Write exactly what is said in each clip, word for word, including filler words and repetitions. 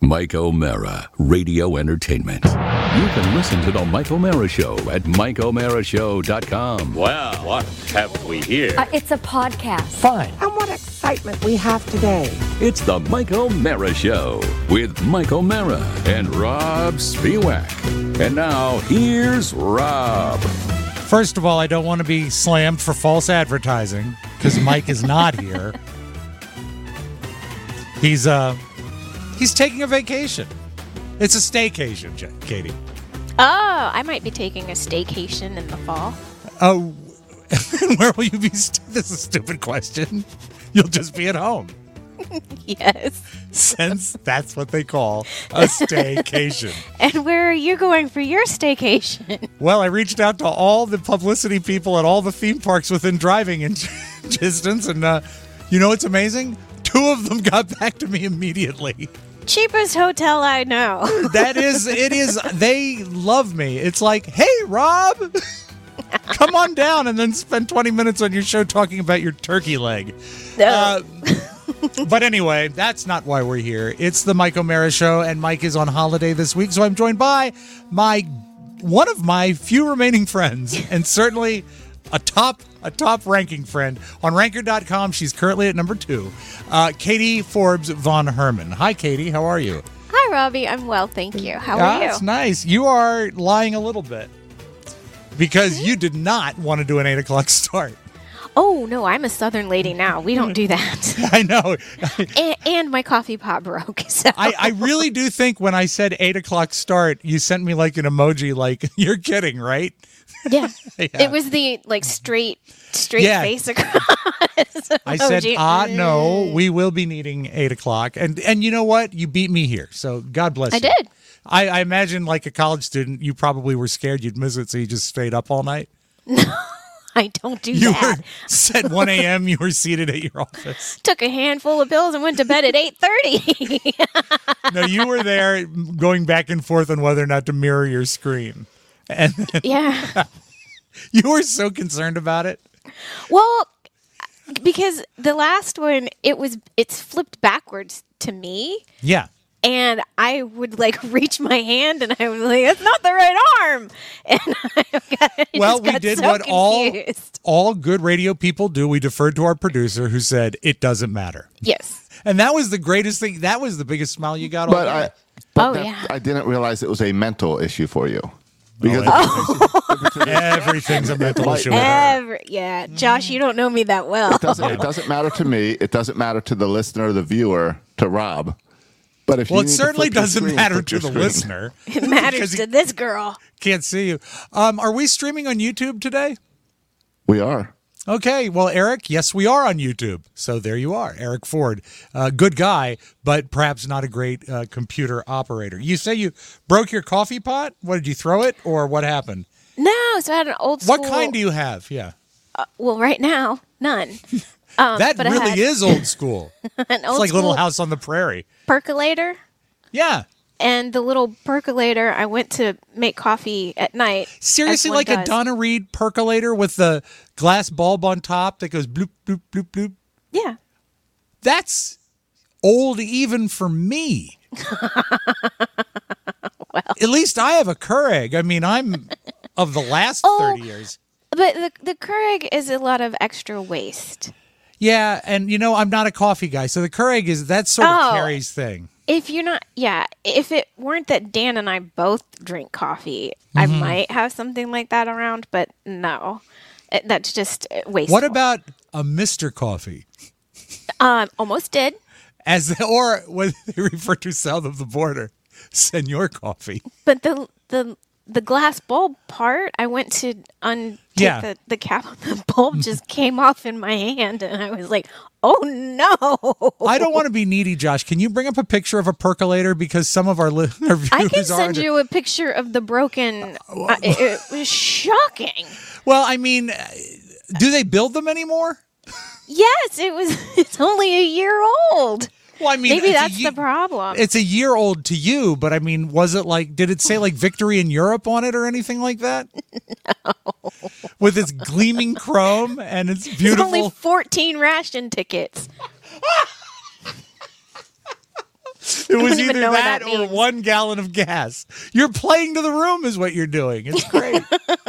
Mike O'Mara, Radio Entertainment. You can listen to The Mike O'Mara Show at mike o'mara show dot com. Well, what have we here? Uh, it's a podcast. Fine. And what excitement we have today. It's The Mike O'Mara Show with Mike O'Mara and Rob Spiewak. And now, here's Rob. First of all, I don't want to be slammed for false advertising because Mike is not here. He's uh, he's taking a vacation. It's a staycation, J- Katie. Oh, I might be taking a staycation in the fall. Oh, where will you be? St- this is a stupid question. You'll just be at home. Yes. Since that's what they call a staycation. And where are you going for your staycation? Well, I reached out to all the publicity people at all the theme parks within driving in- distance, and uh, you know what's amazing? Two of them got back to me immediately. Cheapest hotel I know. That is, it is, they love me. It's like, hey, Rob, come on down and then spend twenty minutes on your show talking about your turkey leg. Uh, but anyway, that's not why we're here. It's the Mike O'Mara Show, and Mike is on holiday this week, so I'm joined by my one of my few remaining friends, and certainly a top a top ranking friend on ranker dot com. She's currently at number two. Uh, Katie Forbes Von Herman. Hi, Katie. How are you? Hi, Robbie. I'm well, thank you. How are Ah, you? That's nice. You are lying a little bit because you did not want to do an eight o'clock start. Oh, no, I'm a Southern lady now. We don't do that. I know. and, and my coffee pot broke. So. I, I really do think when I said eight o'clock start, you sent me like an emoji like, you're kidding, right? Yeah. Yeah. It was the like straight straight Yeah. face across. I said, emoji. ah, no, we will be needing eight o'clock. And and you know what? You beat me here. So God bless I you. did. I, I imagine like a college student, you probably were scared you'd miss it, so you just stayed up all night. I don't do You that. were said one a.m. you were seated at your office. Took a handful of pills and went to bed at eight thirty. No, you were there going back and forth on whether or not to mirror your screen. And Yeah. you were so concerned about it. Well, because the last one, it was it's flipped backwards to me, Yeah. and I would like reach my hand, and I was like, "That's not the right arm." And I got, I Well, just we got did so what all confused. all good radio people do. We deferred to our producer who said, it doesn't matter. Yes. And that was the greatest thing. That was the biggest smile you got all But day. I, but Oh, that- yeah. I didn't realize it was a mental issue for you. Because Everything's a mental Like- issue with her. Every, yeah, Josh, you don't know me that well. it doesn't, it doesn't matter to me. It doesn't matter to the listener, the viewer, to Rob. But if Well, you it need to certainly flip your doesn't screen, matter flip to your the screen. listener. It matters Because to he this girl. can't see you. Um, are we streaming on YouTube today? We are. Okay, well, Eric, yes, we are on YouTube. So there you are, Eric Ford. Uh, good guy, but perhaps not a great uh, computer operator. You say you broke your coffee pot? What, did you throw it, or what happened? No, so I had an old school. What kind do you have? Yeah. Uh, well, right now, none. Um, That but I really had is old school. an It's old like Little school House on the Prairie. percolator. Yeah. And the little percolator, I went to make coffee at night. Seriously, as one like a does. Donna Reed percolator with the glass bulb on top that goes bloop, bloop, bloop, bloop. Yeah. That's old even for me. Well. At least I have a Keurig. I mean, I'm of the last Oh. thirty years. But the, the Keurig is a lot of extra waste. Yeah, and you know, I'm not a coffee guy, so the Keurig is that's sort of Oh. Carrie's thing. If you're not, yeah, if it weren't that Dan and I both drink coffee, I Mm-hmm. might have something like that around, but no. It- That's just wasteful. What about a Mister Coffee? Um, almost did. As or what they refer to south of the border, Senor Coffee. But the the the glass bulb part, I went to untake Yeah. the, the cap of the bulb, just came off in my hand, and I was like, oh no. I don't want to be needy, Josh. Can you bring up a picture of a percolator? Because some of our, li- our viewers I can are. send you a picture of the broken. Uh, it, it was shocking. Well, I mean, uh, do they build them anymore? Yes, it was. It's only a year old. Well, I mean, Maybe it's a that's ye- the problem. It's a year old to you, but I mean, was it like, did it say like victory in Europe on it or anything like that? No. With its gleaming chrome and its It's beautiful. only fourteen ration tickets. It was even either know what that, that or means. one gallon of gas. You're playing to the room is what you're doing. It's great.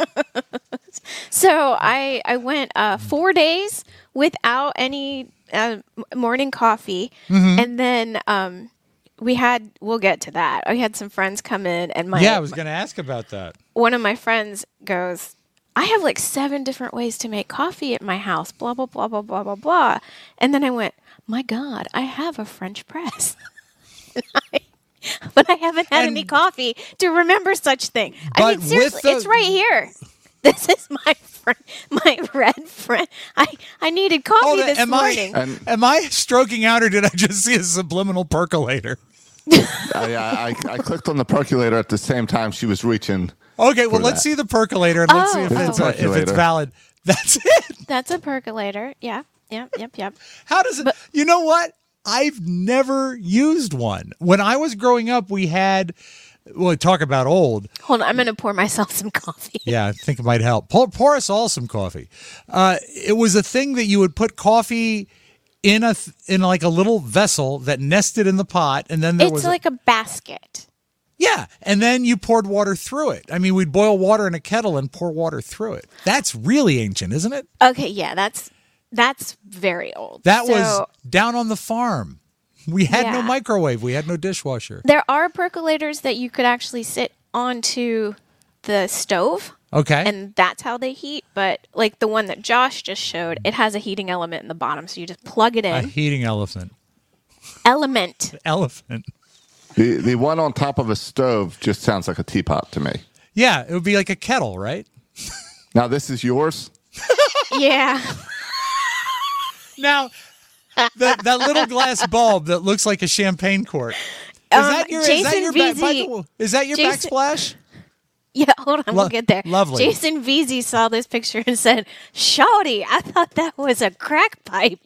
So I I went uh, four days without any uh, m- morning coffee, Mm-hmm. and then um, we had we'll get to that. I had some friends come in, and my yeah, I was going to ask about that. one of my friends goes, I have like seven different ways to make coffee at my house, blah, blah, blah, blah, blah, blah, blah. And then I went, my God, I have a French press. I, but I haven't had And- any coffee to remember such thing. I But mean, with seriously, the- it's right here. This is my friend, my red friend. I, I needed coffee Hold it, this am morning. I And- am I stroking out, or did I just see a subliminal percolator? I, I, I clicked on the percolator at the same time she was reaching. Okay, well, For let's that. see the percolator and let's see if Oh, it's, oh. uh, if it's Percolator. valid. That's it. That's a percolator. Yeah, yep, yep, yep. How does it? You know what? I've never used one. When I was growing up, we had. Well, talk about old. Hold on, I'm going to pour myself some coffee. Yeah, I think it might help. Pour, pour us all some coffee. Uh, it was a thing that you would put coffee in a th- in like a little vessel that nested in the pot, and then there It's was like a basket. yeah, and then you poured water through it. I mean, we'd boil water in a kettle and pour water through it. That's really ancient, isn't it? Okay, yeah, that's that's very old. That was So, down on the farm. We had no Yeah. microwave. We had no dishwasher. there are percolators that you could actually sit onto the stove, Okay. and that's how they heat. But like the one that Josh just showed, it has a heating element in the bottom, so you just plug it a in. heating elephant. Element. Elephant. The, the one on top of a stove just sounds like a teapot to me. Yeah, it would be like a kettle, right? Now, this is yours? Yeah. Now, that that little glass bulb that looks like a champagne cork. Is Um, that your? is that Jason your back? by Veazey- the way, Is that your Jason- backsplash? Yeah, hold on, Lo- we'll get there. lovely. Jason Veazey saw this picture and said, Shawty, I thought that was a crack pipe.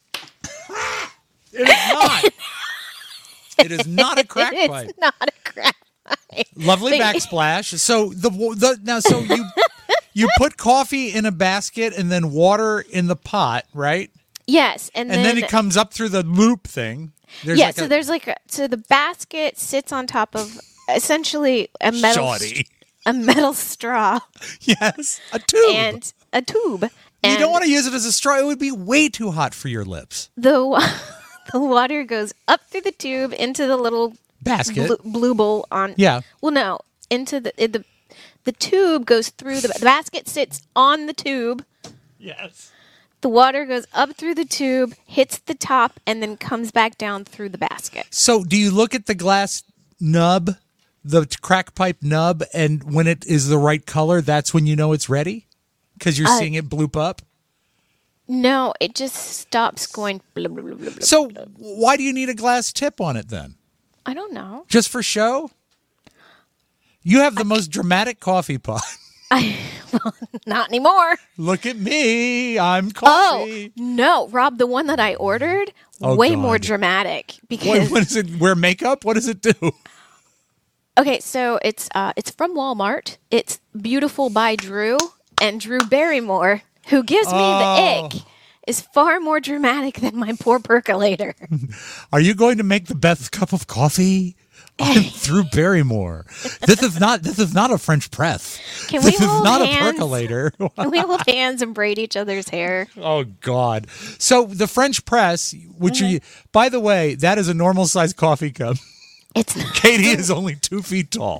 It is not. It is not a crack It's pipe. not a crack pipe. Lovely But- backsplash. So the the now so you you put coffee in a basket and then water in the pot, right? Yes, and, And then, it comes up through the loop thing. There's yeah, like so a, there's like a, so the basket sits on top of essentially a metal Shoddy. a metal straw Yes, a tube. and a tube. you And don't want to use it as a straw. It would be way too hot for your lips. the wa- the water goes up through the tube into the little Basket. blue, blue bowl on. Yeah. Well, no, into the it, the the tube goes through the, the basket sits on the tube. Yes. The water goes up through the tube, hits the top, and then comes back down through the basket. So do you look at the glass nub, the t- crack pipe nub, and when it is the right color, that's when you know it's ready? Because you're Uh, seeing it bloop up? No, it just stops going. Blah, blah, blah, blah, blah, So blah. why do you need a glass tip on it then? I don't know. Just for show? You have the most dramatic coffee pot. I well, not anymore. Look at me. I'm Oh coffee. no, Rob, the one that I ordered, Oh, way God. more dramatic What, because what does it wear makeup? What does it do? okay, so it's uh, it's from Walmart. It's Beautiful by Drew, and Drew Barrymore, who gives me Oh. the ick, is far more dramatic than my poor percolator. Are you going to make the best cup of coffee? I'm Drew Barrymore. This is not this is not a French press. Can we this is hold not hands? a percolator. Can we hold hands and braid each other's hair? Oh God! So the French press, which Mm-hmm. are, by the way, that is a normal sized coffee cup. It's not. Katie is only two feet tall.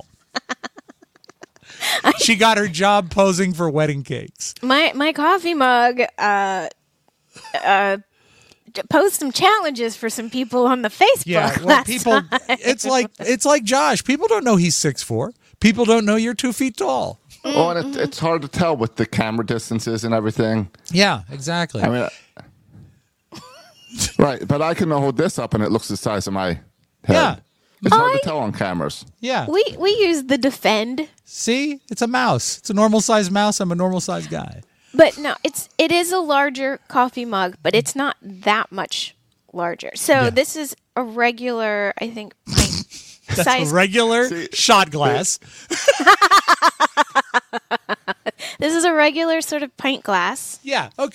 She got her job posing for wedding cakes. My my coffee mug uh uh posed some challenges for some people on the Facebook Yeah, well, last people. time. It's like it's like Josh. People don't know he's six four. People don't know you're two feet tall. Oh, and it, it's hard to tell with the camera distances and everything. Yeah, exactly. I mean, I- right, but I can hold this up and it looks the size of my head. Yeah. It's hard I- to tell on cameras. yeah. We we use the Defend, See, it's a mouse. It's a normal sized mouse. I'm a normal sized guy. but no, it's it is a larger coffee mug, but it's not that much larger. So Yeah. this is a regular, I think, pint That's size. a regular See, shot glass. This is a regular sort of pint glass. Yeah. Okay.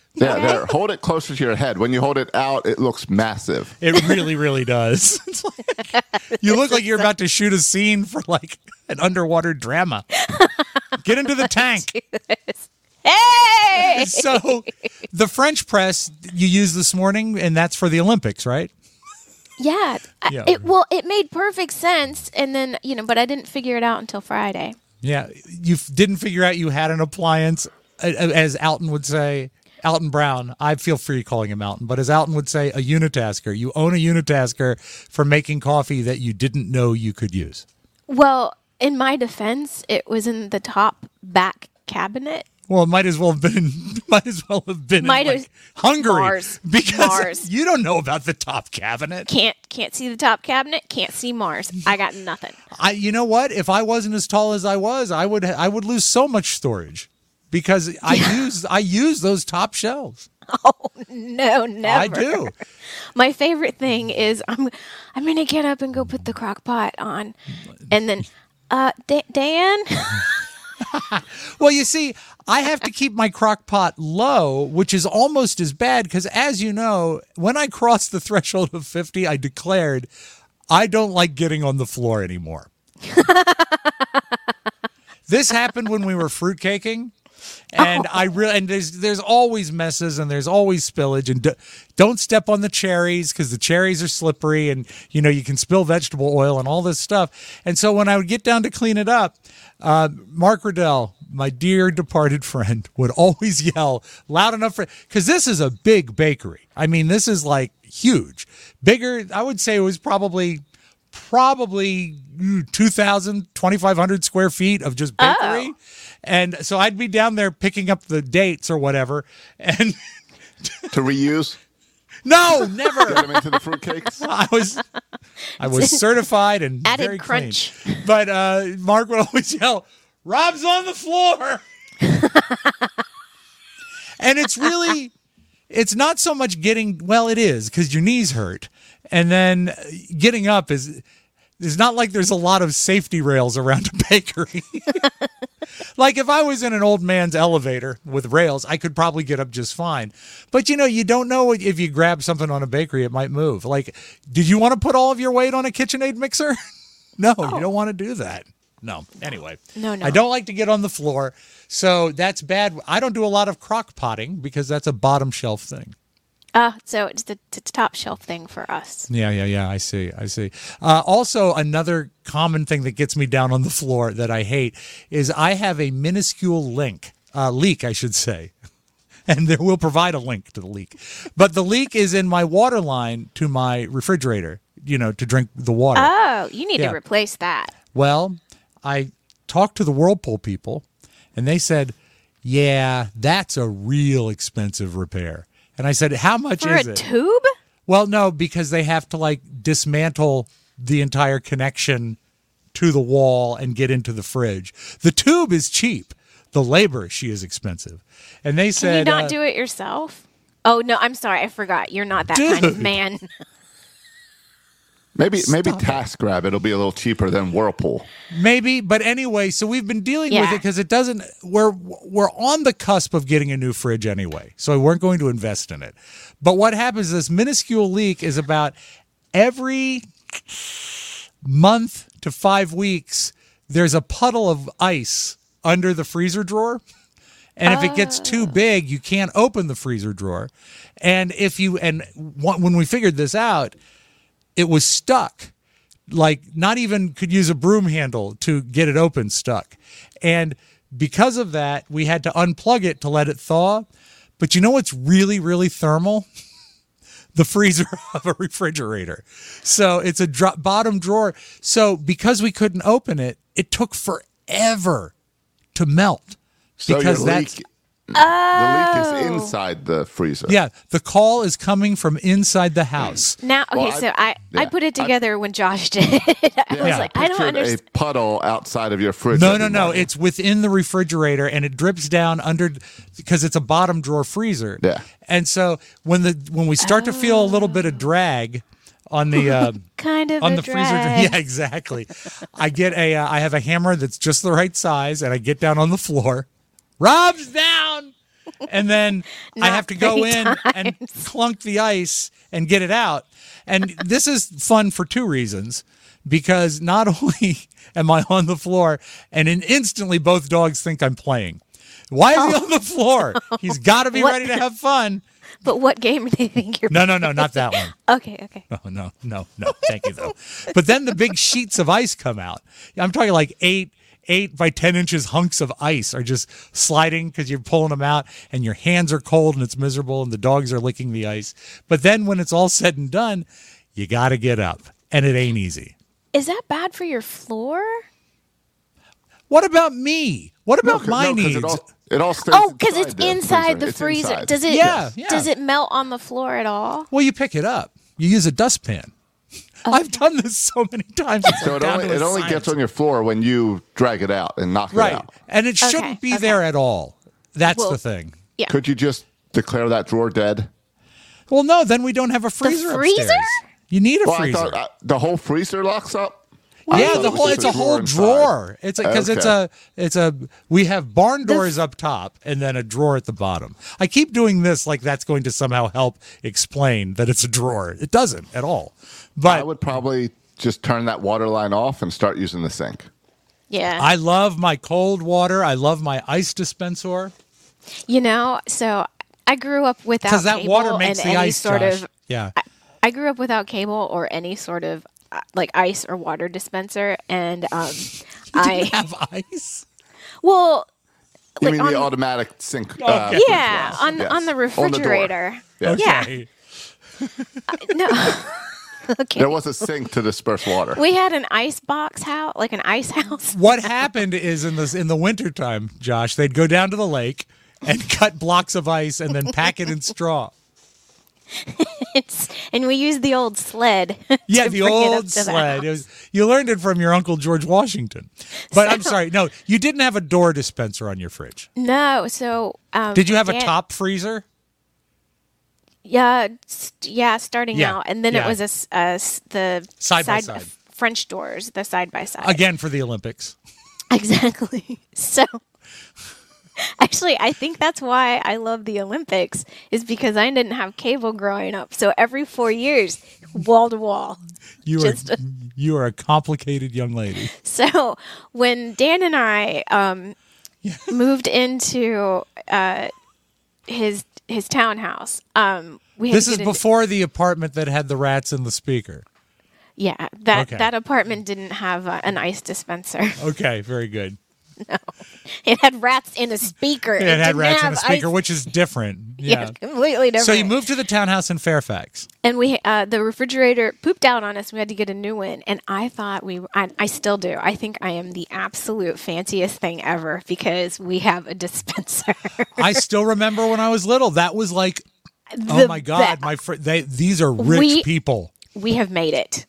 Yeah, there. Hold it closer to your head. When you hold it out, it looks massive. It really, really does. It's like, you look like you're about to shoot a scene for like an underwater drama. Get into the tank. Hey! So the French press you used this morning, and that's for the Olympics, right? Yeah. I- Yeah. It, well, it made perfect sense. And then, you know, but I didn't figure it out until Friday. Yeah. You f- didn't figure out you had an appliance, uh, as Alton would say. Alton Brown, I feel free calling him Alton, but as Alton would say, a unitasker. You own a unitasker for making coffee that you didn't know you could use. Well, in my defense, it was in the top back cabinet. Well, it might as well have been. Might as well have been Might in have- like Hungary Mars. because Mars. you don't know about the top cabinet. Can't can't see the top cabinet. Can't see Mars. I got nothing. I, you know what? If I wasn't as tall as I was, I would. I would lose so much storage because I use I use those top shelves. No, never. I do. My favorite thing is I'm I'm gonna get up and go put the crock pot on, and then, uh, Da- Dan. Well, you see, I have to keep my crock pot low, which is almost as bad because, as you know, when I crossed the threshold of fifty, I declared I don't like getting on the floor anymore. This happened when we were fruitcaking. And I really and there's there's always messes and there's always spillage and do, don't step on the cherries because the cherries are slippery and you know you can spill vegetable oil and all this stuff. And so when I would get down to clean it up, uh, Mark Riddell, my dear departed friend, would always yell loud enough for because this is a big bakery. I mean, this is like huge, bigger. I would say it was probably. Probably two thousand, twenty-five hundred square feet of just bakery. Oh. And so I'd be down there picking up the dates or whatever. And To reuse? no, never. Get them into the fruitcakes? I was I was certified and Added very crunch. clean. But uh, Mark would always yell, Rob's on the floor. And it's really, it's not so much getting, well, it is because your knees hurt. And then getting up is, it's not like there's a lot of safety rails around a bakery. Like if I was in an old man's elevator with rails, I could probably get up just fine. But you know, you don't know if you grab something on a bakery, it might move. Like, did you want to put all of your weight on a KitchenAid mixer? No, Oh. you don't want to do that. No. Anyway, No, no. I don't like to get on the floor. So that's bad. I don't do a lot of crock potting because that's a bottom shelf thing. Uh, so it's the, the top shelf thing for us. Yeah, yeah, yeah. I see. I see. Uh, also, another common thing that gets me down on the floor that I hate is I have a minuscule link, uh, leak, I should say. And there will provide a link to the leak. But the leak is in my water line to my refrigerator, you know, to drink the water. Oh, you need Yeah. to replace that. Well, I talked to the Whirlpool people, and they said, yeah, that's a real expensive repair. And I said, how much For is a it? tube? Well, no, because they have to like dismantle the entire connection to the wall and get into the fridge. The tube is cheap. The labor, she is expensive. And they Can said, you not uh, do it yourself? Oh, no, I'm sorry. I forgot. You're not that kind of Dude. man. Maybe maybe Stop it. TaskRabbit it'll be a little cheaper than Whirlpool. maybe, but anyway, so we've been dealing with Yeah. it because it doesn't. We're we're on the cusp of getting a new fridge anyway, so we weren't going to invest in it. But what happens is this minuscule leak is about every month to five weeks. There's a puddle of ice under the freezer drawer. And if it gets too big, you can't open the freezer drawer. And if you and wh- when we figured this out, it was stuck. Like not even could use a broom handle to get it open, stuck. And because of that, we had to unplug it to let it thaw. But you know what's really, really thermal? The freezer of a refrigerator. So it's a dro- bottom drawer. So because we couldn't open it, it took forever to melt. So Because your that's leak, the leak is inside the freezer. yeah, the call is coming from inside the house. Now, okay, Well, I- so I, I yeah, put it I- together when Josh did. I was Yeah. like, I don't Pictured understand. a puddle outside of your fridge. No, every no, no. morning. It's within the refrigerator and it drips down under because it's a bottom drawer freezer. Yeah. And so when the when we start to feel a little bit of drag on the uh, Kind of on a the freezer, drag. yeah, exactly. I get a uh, I have a hammer that's just the right size and I get down on the floor. Rob's down. and then I Not have to go three in times. and clunk the ice and get it out. And this is fun for two reasons. Because not only am I on the floor, and in instantly both dogs think I'm playing. Why is he on the floor? He's got to be What? ready to have fun. But what game do they think you're No, no, no, not that one. Okay, okay. Oh, no, no, no. Thank you, though. But then the big sheets of ice come out. I'm talking like eight, eight by ten inches hunks of ice are just sliding because you're pulling them out, and your hands are cold and it's miserable, and the dogs are licking the ice. But then when it's all said and done, you got to get up, and it ain't easy. Is that bad for your floor? What about me? What about No, my no, 'cause needs? It all, it all stays Oh, because it's the inside the It's freezer. inside. Does it? Yeah, yeah. Does it melt on the floor at all? Well, you pick it up. You use a dustpan. I've done this so many times. It's So it down only, to a it only science. gets on your floor when you drag it out and knock it Right. out. And it shouldn't Okay, be okay. there at all. That's Well- the thing. Yeah. Could you just declare that drawer dead? Well, no, then we don't have a freezer freezer? upstairs. You need a Well, I freezer. thought uh, the whole freezer locks up. I yeah, thought the it was whole just it's a whole inside. drawer. It's because it's Okay. a it's a we have barn doors up top and then a drawer at the bottom. I keep doing this like that's going to somehow help explain that it's a drawer. It doesn't at all. I But would probably just turn that water line off and start using the sink. Yeah. I love my cold water. I love my ice dispenser You know, so I grew up without because that cable water makes and the any ice. sort Josh. of. Yeah. I grew up without cable or any sort of uh, like ice or water dispenser, and um, I have ice. well, You like mean on, the automatic sink? Uh, Okay. fridge yeah, glass. on Yes. on the door. refrigerator. Yes. Yeah. Okay. No. Okay. There was a sink to disperse water. We had an ice box house, like an ice house. What happened is in this in the wintertime, Josh, they'd go down to the lake and cut blocks of ice and then pack it in straw. It's, and we used the old sled. Yeah, to the bring it up old to the sled. It house. was, you learned it from your Uncle George Washington. But I'm sorry, no, you didn't have a door dispenser on your fridge. No, so um, Did you have a Dan- top freezer? Yeah, st- yeah, starting Yeah, out, and then yeah. it was a, s- a s- the Side by side. French doors, the side by side. Again for the Olympics. Exactly. So, actually, I think that's why I love the Olympics is because I didn't have cable growing up. So every four years, wall to wall. You Just are a- you are a complicated young lady. So when Dan and I um, moved into uh, his his townhouse, um, we had This to is get into- before the apartment that had the rats in the speaker. yeah that Okay. that apartment didn't have uh, an ice dispenser. Okay, very good. It had rats in a speaker. It, had didn't rats in have a speaker, ice- which is different. yeah, Yeah. completely different. So you moved to the townhouse in Fairfax. And we, uh, the refrigerator pooped out on us. We had to get a new one. And I thought we, I, I still do. I think I am the absolute fanciest thing ever because we have a dispenser. I still remember when I was little. That was like, oh The my God, be- my fr- they these are rich We- people. We have made it.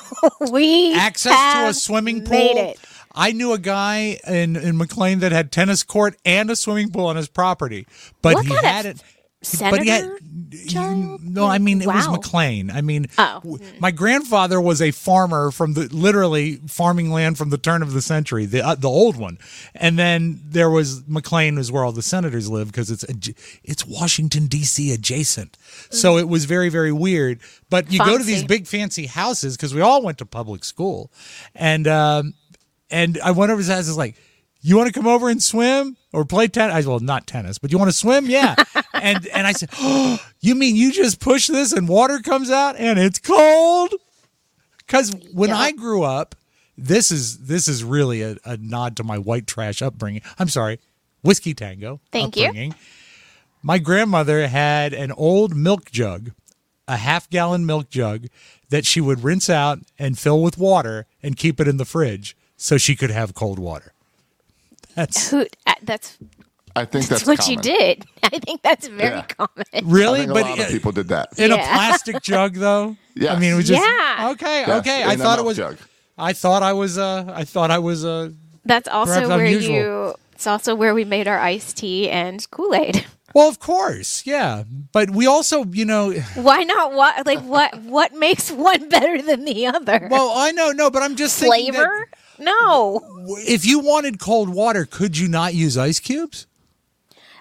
we Access to a have swimming pool. Made it. I knew a guy in, in McLean that had tennis court and a swimming pool on his property, but What he kind of had it. Senator But he had, you, child? no, I mean it was Wow. McLean. I mean, Oh. w- my grandfather was a farmer from the literally farming land from the turn of the century, the uh, the old one, and then there was McLean, is where all the senators live because it's adj- it's Washington D C adjacent. So it was very very weird. But you go to these Fancy. big fancy houses because we all went to public school, and um, and I went over to his house. Is like, you want to come over and swim or play tennis? I said, well, not tennis, but you want to swim? Yeah. and and I said, oh, you mean you just push this and water comes out and it's cold? Because when Yeah. I grew up, this is this is really a, a nod to my white trash upbringing. I'm sorry, whiskey tango. Thank you. upbringing. My grandmother had an old milk jug, a half gallon milk jug that she would rinse out and fill with water and keep it in the fridge so she could have cold water. That's Who, uh, that's I think that's that's what common. you did. I think that's very Yeah. common. I really, think a but lot of i- people did that. in a Yeah. plastic jug, though. Yes. I mean, it was just Yeah. okay. Yes, okay, in I a thought it milk was. jug. I thought I was. Uh, I thought I was. Uh, That's also Perhaps where unusual. you. It's also where we made our iced tea and Kool Aid. well, of course, yeah. But we also, you know. Why not? What like what? What makes one better than the other? Well, I know, no, but I'm just thinking that Flavor? No. if you wanted cold water, could you not use ice cubes?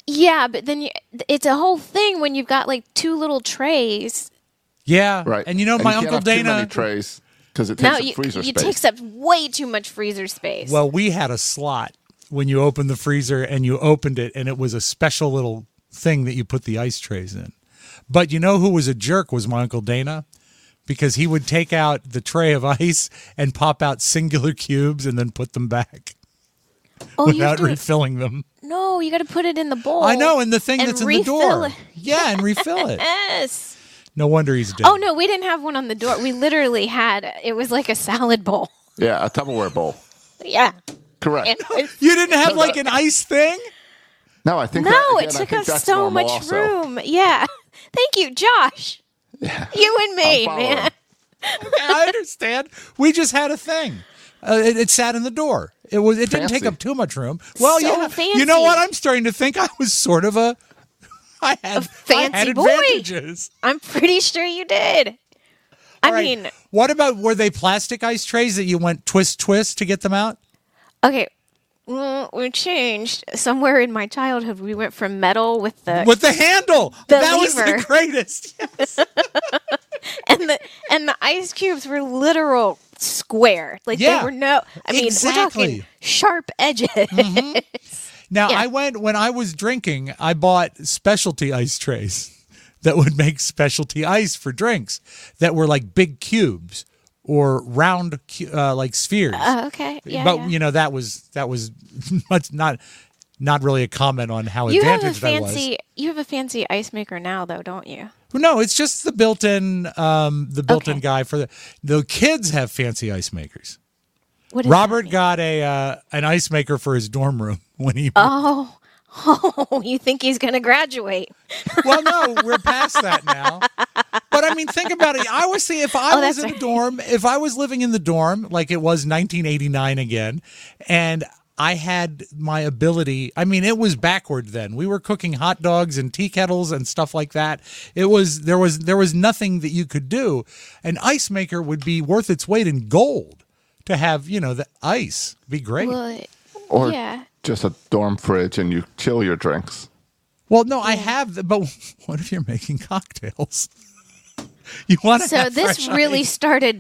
Yeah, but then you, it's a whole thing when you've got like two little trays. Yeah, Right. And you know, And my you can't Uncle have too many Dana. trays because it No, takes up you, freezer you space. takes up way too much freezer space. Well, we had a slot when you opened the freezer, and you opened it, and it was a special little thing that you put the ice trays in. But you know who was a jerk was my Uncle Dana, because he would take out the tray of ice and pop out singular cubes and then put them back oh, you have without to, refilling them. no, you got to put it in the bowl. I know, and the thing and that's in the refill door. it. Yeah, and refill it. Yes. No wonder he's dead. Oh no, we didn't have one on the door. We literally had it was like a salad bowl. Yeah, a Tupperware bowl. Yeah. Correct. And it's- You didn't have like an ice thing? No, I think no, that, it again, I took think us that's so normal much also. room. Yeah. Thank you, Josh. Yeah. You and me, I'm following. man. I understand. We just had a thing. Uh, it, it sat in the door. It was. It didn't take Fancy. up too much room. Well, So yeah. You fancy. know what? I'm starting to think I was sort of a. I had, I fancy had boy. advantages. I'm pretty sure you did. I All right. mean, What about, were they plastic ice trays that you went twist twist to get them out? okay, well, we changed. Somewhere in my childhood, we went from metal with the With the handle. The that was lever. the greatest. Yes. and the and the ice cubes were literal square. Like Yeah, they were no. I mean, we're exactly. talking sharp edges. Now, Yeah. I went, when I was drinking, I bought specialty ice trays that would make specialty ice for drinks that were like big cubes or round, cu- uh, like spheres. Oh, okay. Yeah. but yeah. you know, that was that was much not not really a comment on how You have a advantaged I was. fancy. You have a fancy ice maker now, though, don't you? No, it's just the built-in um, the built-in Okay. guy for the the kids have fancy ice makers. What does Robert that mean? got a uh, an ice maker for his dorm room when he. Oh, oh, you think he's gonna graduate? Well, no, we're past that now. But I mean, think about it. I was thinking if I Oh, was that's in right. the dorm, if I was living in the dorm like it was nineteen eighty-nine again, and I had my ability. I mean, it was backward then. We were cooking hot dogs and tea kettles and stuff like that. It was there was there was nothing that you could do. An ice maker would be worth its weight in gold to have. You know, the ice be great. Well, Or yeah. just a dorm fridge and you chill your drinks. Well, no, I have. The, but what if you're making cocktails? You want to So have this fresh really ice. started.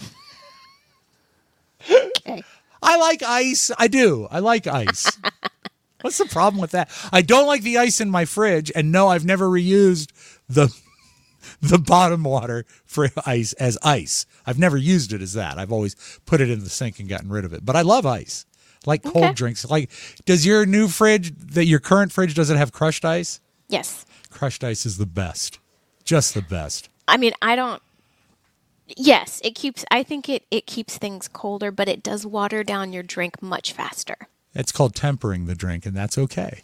Okay. I like ice. I do. I like ice. What's the problem with that? I don't like the ice in my fridge, and no, I've never reused the the bottom water for ice as ice. I've never used it as that. I've always put it in the sink and gotten rid of it. But I love ice. Like cold Okay. drinks. Like, does your new fridge, that your current fridge, does it have crushed ice? Yes. Crushed ice is the best. Just the best. I mean, I don't. Yes, it keeps. I think it it keeps things colder, but it does water down your drink much faster. It's called tempering the drink, and that's okay.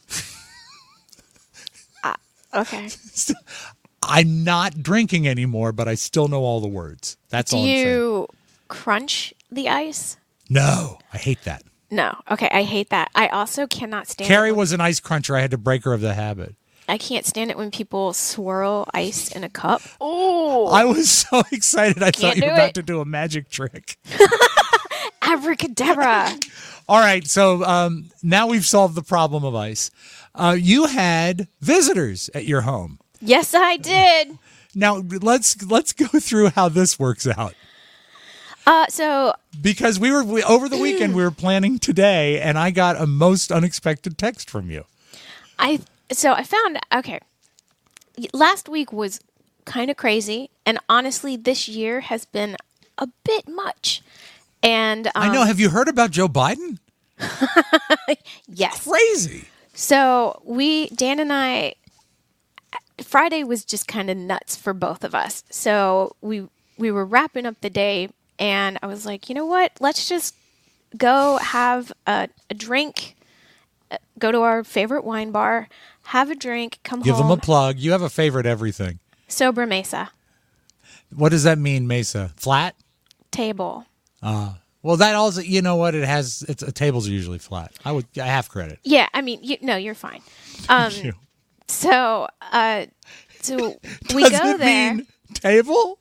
Okay. I'm not drinking anymore, but I still know all the words. That's Do all I'm saying. you crunch the ice? No, I hate that. No. Okay, I hate that. I also cannot stand. Carrie it when- was an ice cruncher. I had to break her of the habit. I can't stand it when people swirl ice in a cup. Oh, I was so excited. I thought Can't you were do about it. to do a magic trick. abracadabra! All right, so um, now we've solved the problem of ice. Uh, you had visitors at your home. Yes, I did. Now let's let's go through how this works out. Uh, so Because we were we, over the weekend, we were planning today, and I got a most unexpected text from you. I so I found okay. Last week was kind of crazy, and honestly, this year has been a bit much. And um, I know. Have you heard about Joe Biden? yes. Crazy. So we, Dan and I, Friday was just kind of nuts for both of us. So we we were wrapping up the day, and I was like, you know what? Let's just go have a, a drink, uh, go to our favorite wine bar, have a drink, come Give home. them a plug. You have a favorite everything. Sober Mesa What does that mean, Mesa? Flat? table. Well, that also, you know what? It has, it's, uh, tables are usually flat. I would, I have credit. Yeah, I mean, you, no, you're fine. Um, Thank you. so, uh, so we Does go it there. mean table?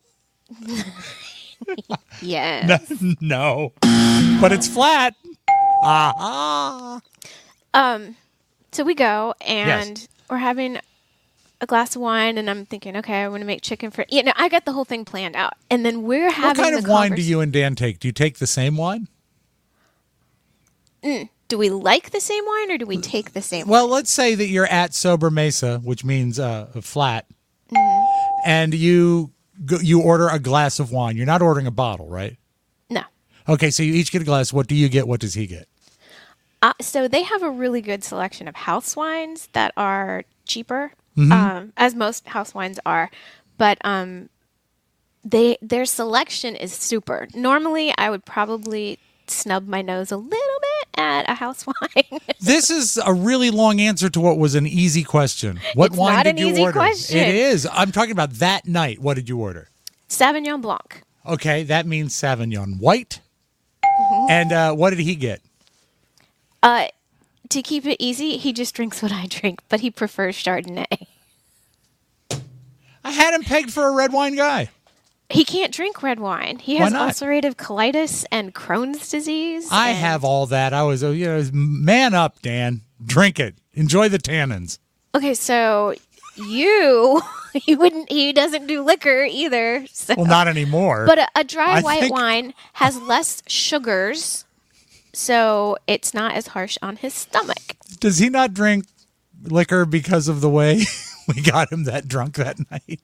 Yeah. No. But it's flat. Ah. Um, so we go and Yes. we're having a glass of wine, and I'm thinking, okay, I want to make chicken for. You know, I got the whole thing planned out, and then we're having. What kind the of wine do convers- you and Dan take? Do you take the same wine? Do we like the same wine, or do we take the same? Well, wine? let's say that you're at Sober Mesa, which means uh, a flat, Mm-hmm. and you go, you order a glass of wine. You're not ordering a bottle, right? No. Okay, so you each get a glass. What do you get? What does he get? Uh, so they have a really good selection of house wines that are cheaper, Mm-hmm. um, as most house wines are, but um, they their selection is super. Normally, I would probably snub my nose a little bit at a house wine. This is a really long answer to what was an easy question. What It's wine not did an you easy order? question. It is. I'm talking about that night. What did you order? Sauvignon Blanc. Okay, that means Sauvignon White. Mm-hmm. And uh, what did he get? Uh, to keep it easy, he just drinks what I drink, but he prefers Chardonnay. I had him pegged for a red wine guy. He can't drink red wine. He Why has not? ulcerative colitis and Crohn's disease. I and- have all that. I was, uh, you know, man up, Dan. Drink it. Enjoy the tannins. Okay, so you he wouldn't he doesn't do liquor either. So. Well, not anymore. But a, a dry I white think- wine has less sugars, so it's not as harsh on his stomach. Does he not drink liquor because of the way we got him that drunk that night?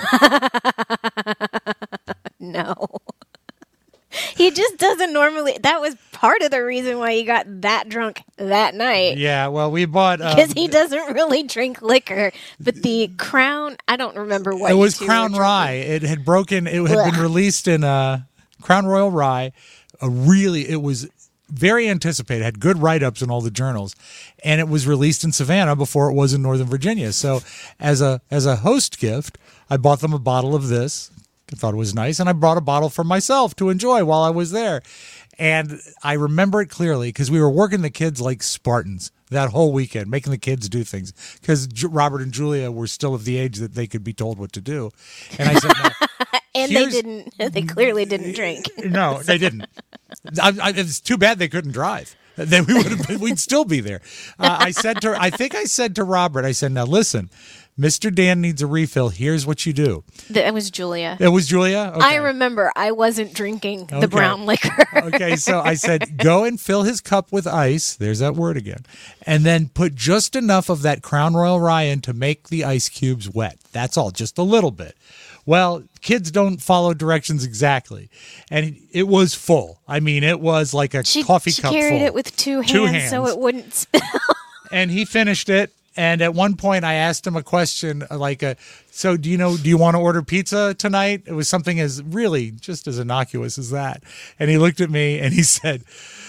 No. He just doesn't normally. That was part of the reason why he got that drunk that night. Yeah, well, we bought. Um, Because he doesn't really drink liquor. But the Crown, I don't remember what it you was two Crown were Rye. drinking. It had broken. It had Ugh. been released in uh, Crown Royal Rye. A really, it was very anticipated. Had good write-ups in all the journals, and it was released in Savannah before it was in Northern Virginia. So, as a as a host gift, I bought them a bottle of this. I thought it was nice, and I brought a bottle for myself to enjoy while I was there. And I remember it clearly because we were working the kids like Spartans that whole weekend, making the kids do things because J- Robert and Julia were still of the age that they could be told what to do. And I said, no, And they here's- didn't, they clearly didn't drink. no, they didn't. I, I, it's too bad they couldn't drive. Then we would have been, we'd still be there. Uh, I said to, I think I said to Robert, I said, now listen, Mister Dan needs a refill. Here's what you do. That was Julia. It was Julia. Okay. I remember I wasn't drinking Okay. the brown liquor. Okay, so I said, go and fill his cup with ice. There's that word again. And then put just enough of that Crown Royal Rye in to make the ice cubes wet. That's all, just a little bit. Well, kids don't follow directions exactly. And it was full. I mean, it was like a She, coffee she cup carried full. it with two hands, Two so hands. it wouldn't spill. And he finished it. And at one point, I asked him a question like, uh, "So, do you know? Do you want to order pizza tonight?" It was something as really just as innocuous as that. And he looked at me and he said,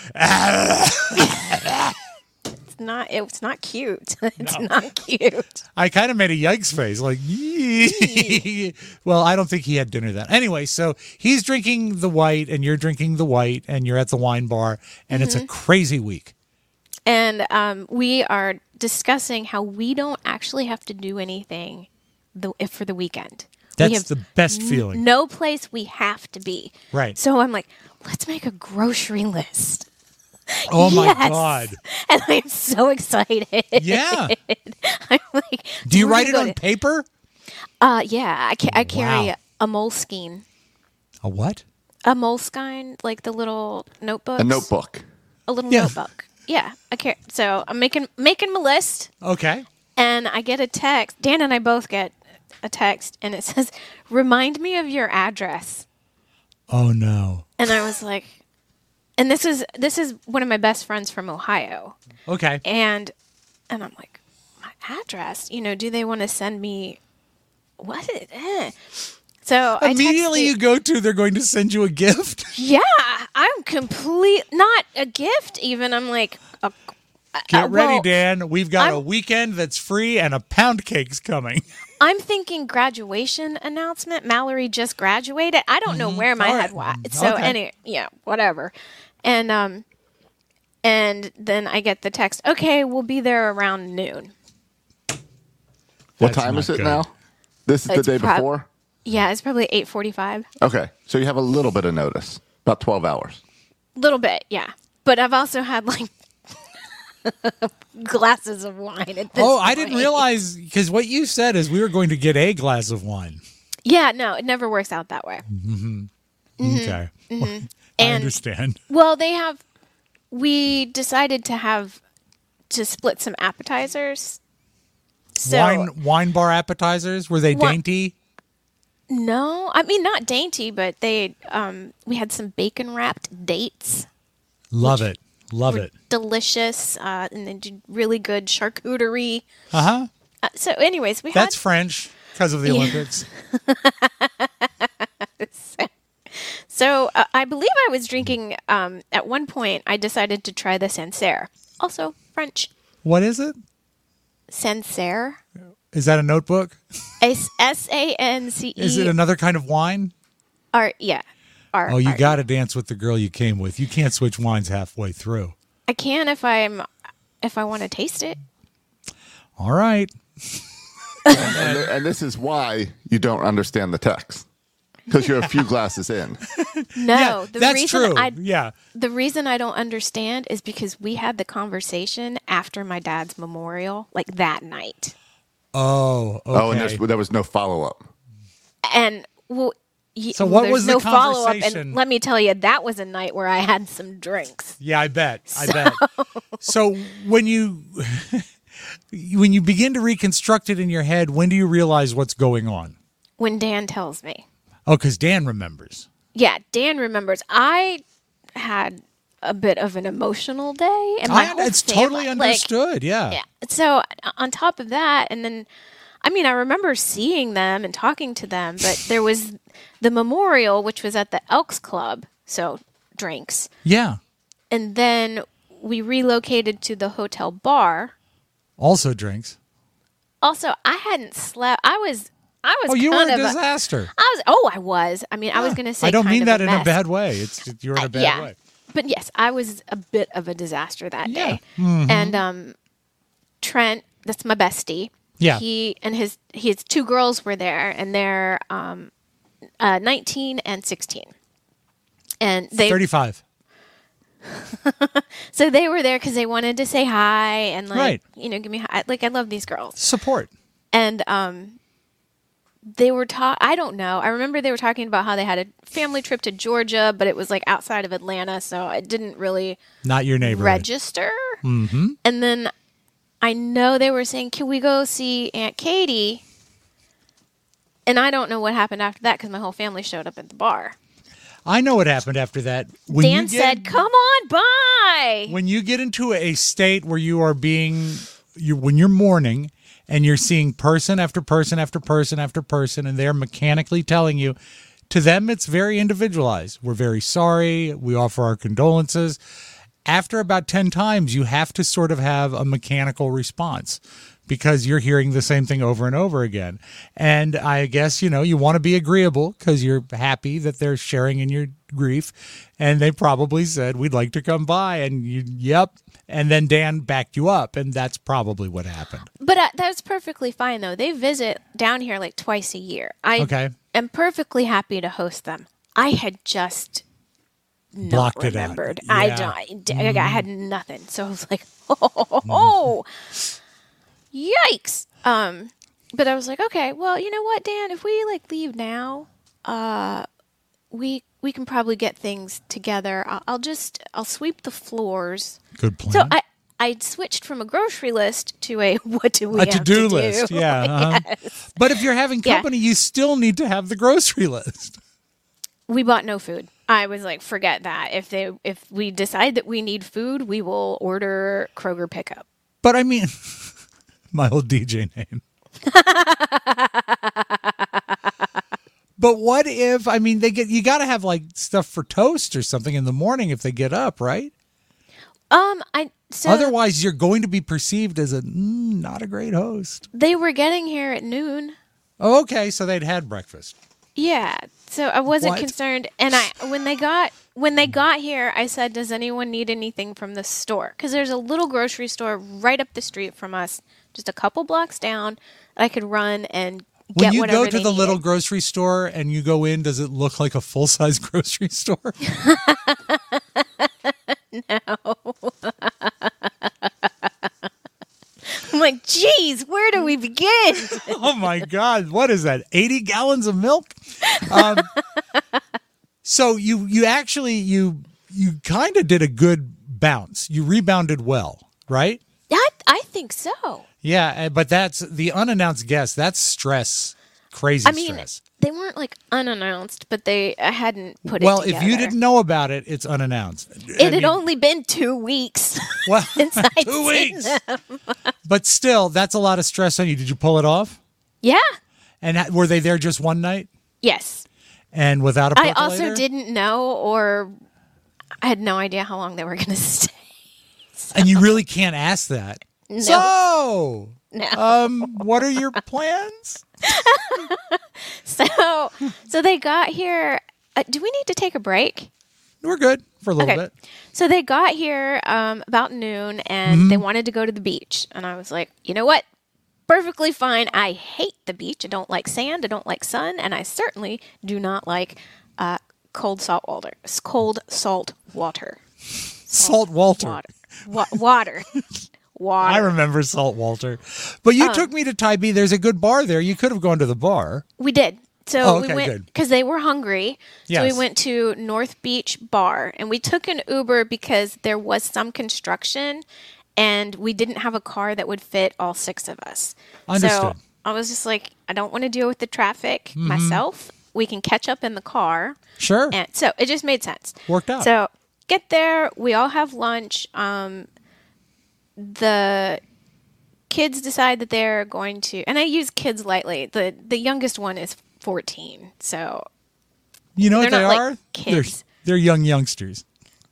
ah. It's not. It's not cute. It's not cute. I kind of made a yikes face, like, yee. Well, I don't think he had dinner then. Anyway, so he's drinking the white, and you're drinking the white, and you're at the wine bar, and it's a crazy week. And um, we are discussing how we don't actually have to do anything the, if for the weekend. We That's have the best n- feeling. No place we have to be. Right. So I'm like, let's make a grocery list. Oh my Yes. God. And I'm so excited. Yeah. I'm like, Do you we're write it gonna on go paper? to- Uh, yeah, I, ca- I carry Wow. a Moleskine. A what? A Moleskine, like the little notebooks. A notebook. A little Yeah. notebook. Yeah. I care. So I'm making making my list. Okay. And I get a text. Dan and I both get a text, and it says, "Remind me of your address." Oh, no. And I was like, and this is this is one of my best friends from Ohio, Okay. and and I'm like, my address? You know, do they want to send me what? Is, eh. So Immediately I you texted, go to, they're going to send you a gift. yeah, I'm complete, not a gift even. I'm like, a, Get uh, ready, well, Dan. We've got a I'm- weekend that's free and a pound cake's coming. I'm thinking graduation announcement. Mallory just graduated. I don't know where my All right. head was. So Okay. any yeah, whatever. And um and then I get the text, okay, we'll be there around noon. What That's time not is it good. now? This is the It's day prob- before? Yeah, it's probably eight forty five. Okay. So you have a little bit of notice. About twelve hours. Little bit, yeah. But I've also had like glasses of wine at this Oh, point. I didn't realize, because what you I didn't point. realize, because what you said is we were going to get a glass of wine. Yeah, no, it never works out that way. Mm-hmm. Okay. Mm-hmm. I And- understand. Well, they have. We decided to have to split some appetizers. So wine wine bar appetizers, were they Wi- dainty? no, I mean not dainty, but they. Um, we had some bacon wrapped dates. Love it. Love Were it. delicious, uh, and they did really good charcuterie. Uh-huh. Uh, so, anyways, we That's had. French because of the Yeah. Olympics. So uh, I believe I was drinking. Um, at one point, I decided to try the Sancerre, also French. What is it? Sancerre, Is that a notebook? S A N C E. Is it another kind of wine? R, yeah. R, Oh, you R- got to dance with the girl you came with. You can't switch wines halfway through. I can if I'm if I want to taste it. All right. And, th- and this is why you don't understand the text. Because you're a few glasses in. No, yeah, the that's reason true. I yeah. the reason I don't understand is because we had the conversation after my dad's memorial, like that night, Oh, okay. Oh, and there's, there was no follow up. and well. y- So what there's was the no follow-up, conversation? and let me tell you, that was a night where I had some drinks. Yeah, I bet. I bet. So when you when you begin to reconstruct it in your head, when do you realize what's going on? When Dan tells me. Oh, because Dan remembers. Yeah, Dan remembers. I had a bit of an emotional day, and my I, whole it's family, totally like, understood. yeah. yeah. So on top of that, and then, I mean, I remember seeing them and talking to them, but there was the memorial, which was at the Elks Club, so drinks, Yeah. and then we relocated to the hotel bar. Also drinks. Also, I hadn't slept. I was. I was. Oh, you were kind a of disaster. I was. Oh, I was. I mean, I was going to say. I don't kind mean of that a in a mess. bad way. It's you're in a bad yeah. way. But yes, I was a bit of a disaster that Yeah. day. And um, Trent, that's my bestie. Yeah. He and his his two girls were there, and they're um, uh, nineteen and sixteen. And they thirty-five. so they were there because they wanted to say hi and like Right. you know give me hi. Like I love these girls. Support. And um, they were ta- I don't know. I remember they were talking about how they had a family trip to Georgia, but it was like outside of Atlanta, so it didn't really Not your neighborhood. register. Mm-hmm. And then I know they were saying, "Can we go see Aunt Katie?" And I don't know what happened after that because my whole family showed up at the bar. I know what happened after that. When Dan you get, said, "Come on by." when you get into a state where you are being, you when you're mourning and you're seeing person after person after person after person, and they're mechanically telling you, to them it's very individualized. We're very sorry. We offer our condolences. After about ten times, you have to sort of have a mechanical response because you're hearing the same thing over and over again. And I guess, you know, you want to be agreeable because you're happy that they're sharing in your grief. And they probably said, we'd like to come by. And you, yep. And then Dan backed you up. And that's probably what happened. But uh, that's perfectly fine, though. They visit down here like twice a year. I Okay. am perfectly happy to host them. I had just not Blocked it out. remembered. I Yeah. don't. I, I had nothing, so I was like, "Oh, oh, yikes!" Um, but I was like, "Okay, well, you know what, Dan? If we like leave now, uh, we we can probably get things together. I'll, I'll just I'll sweep the floors." Good plan. So I. I switched from a grocery list to a what do we a have to-do to list. do? Yeah. uh-huh. Yes. But if you're having Yeah. company, you still need to have the grocery list. We bought no food. I was like, forget that. If they if we decide that we need food, we will order Kroger pickup. But I mean, my old D J name. But what if, I mean, they get, you got to have like stuff for toast or something in the morning if they get up, right? Um, I so Otherwise, you're going to be perceived as a mm, not a great host. they were getting here at noon. Oh, okay, so they'd had breakfast. Yeah, so I wasn't What? concerned. And I when they got when they got here, I said, "Does anyone need anything from the store?" Because there's a little grocery store right up the street from us, just a couple blocks down. That I could run and When get you whatever go to they the little needed. grocery store and you go in, does it look like a full size grocery store? we begin? Oh my God. What is that? eighty gallons of milk? Um, so you, you actually, you, you kind of did a good bounce. You rebounded well, right? I, I think so. Yeah. But that's the unannounced guest. That's stress. Crazy I mean, stress. they weren't like unannounced, but they I hadn't put Well, it together. if you didn't know about it, it's unannounced. It I had mean, only been two weeks. well, since I'd two seen weeks. them. But still, that's a lot of stress on you. Did you pull it off? Yeah. And ha- were they there just one night Yes. and without a I percolator? also didn't know, or I had no idea how long they were going to stay. And you really can't ask that. No. So, No. um, what are your plans? So, so they got here. Uh, do we need to take a break? We're good for a little Okay. bit. So they got here um, about noon, and Mm-hmm. they wanted to go to the beach. And I was like, you know what? Perfectly fine. I hate the beach. I don't like sand. I don't like sun, and I certainly do not like uh, cold salt water. Cold salt water. Salt Walter. Water. Wa- water. Water. I remember Salt Walter. But Um, you took me to Tybee. There's a good bar there. You could have gone to the bar. We did. So Oh, we okay, went good. because they were hungry. So Yes. we went to North Beach Bar, and we took an Uber because there was some construction, and we didn't have a car that would fit all six of us. Understood. So I was just like, I don't want to deal with the traffic Mm-hmm. myself. We can catch up in the car, Sure. and so it just made sense. Worked out. So get there, we all have lunch. Um, the kids decide that they're going to, and I use kids lightly. the The youngest one is fourteen, so You know what they're they not like are? kids. They're, they're young youngsters.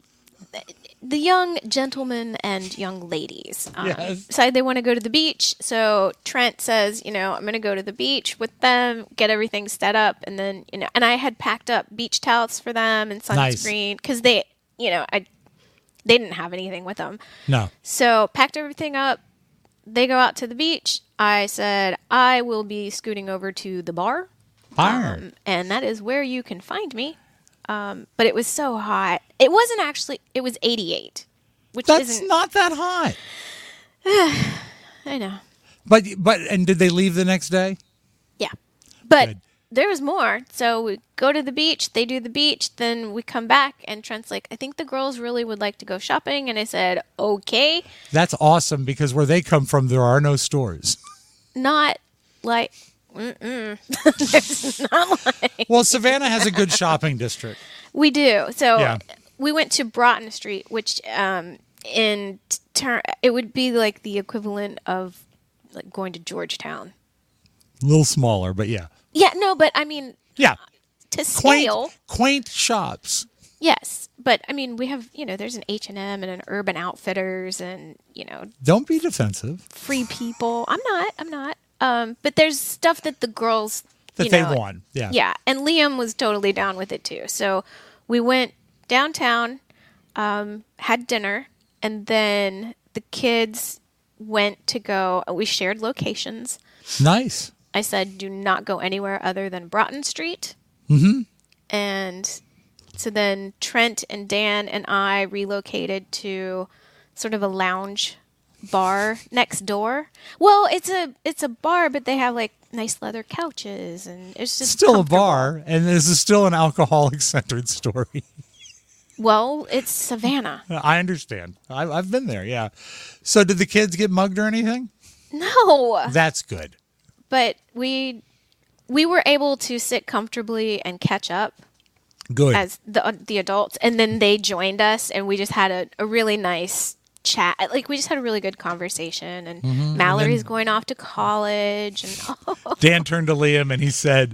the young gentlemen and young ladies um, Yes. decide they want to go to the beach. So Trent says, you know, I'm going to go to the beach with them, get everything set up, and then, you know, and I had packed up beach towels for them and Nice. sunscreen because they, you know, I they didn't have anything with them. No. So packed everything up. They go out to the beach. I said, I will be scooting over to the bar. Bar. Um, and that is where you can find me. Um, but it was so hot. It wasn't actually, it was eighty-eight, which That's isn't, not that hot. I know. But but and did they leave the next day? Yeah. But Good. there was more. So we go to the beach, they do the beach, then we come back, and Trent's like, I think the girls really would like to go shopping. And I said, okay. That's awesome because where they come from, there are no stores. Not like, mm-mm. There's not like. Well, Savannah has a good shopping district. We do. So Yeah. we went to Broughton Street, which um, in ter- it would be like the equivalent of like going to Georgetown. A little smaller, but yeah. Yeah, no, but I mean Yeah. to Quaint, scale. quaint shops. Yes, but I mean we have, you know, there's an H and M and an Urban Outfitters and, you know, Don't be defensive. Free People. I'm not. I'm not. Um, but there's stuff that the girls That you they know, want. Yeah. Yeah, and Liam was totally down with it too. So we went downtown, um, had dinner, and then the kids went to go. We shared locations. Nice. I said, do not go anywhere other than Broughton Street. Mm-hmm. And so then Trent and Dan and I relocated to sort of a lounge bar next door. Well, it's a it's a bar, but they have like nice leather couches, and it's just Still a comfortable. bar, and this is still an alcoholic-centered story. Well, it's Savannah. I understand. I, I've been there, yeah. So did the kids get mugged or anything? No, That's good. but we we were able to sit comfortably and catch up Good. as the uh, the adults, and then they joined us, and we just had a, a really nice chat. Like we just had a really good conversation, and Mm-hmm. Mallory's going off to college, and oh, Dan turned to Liam and he said,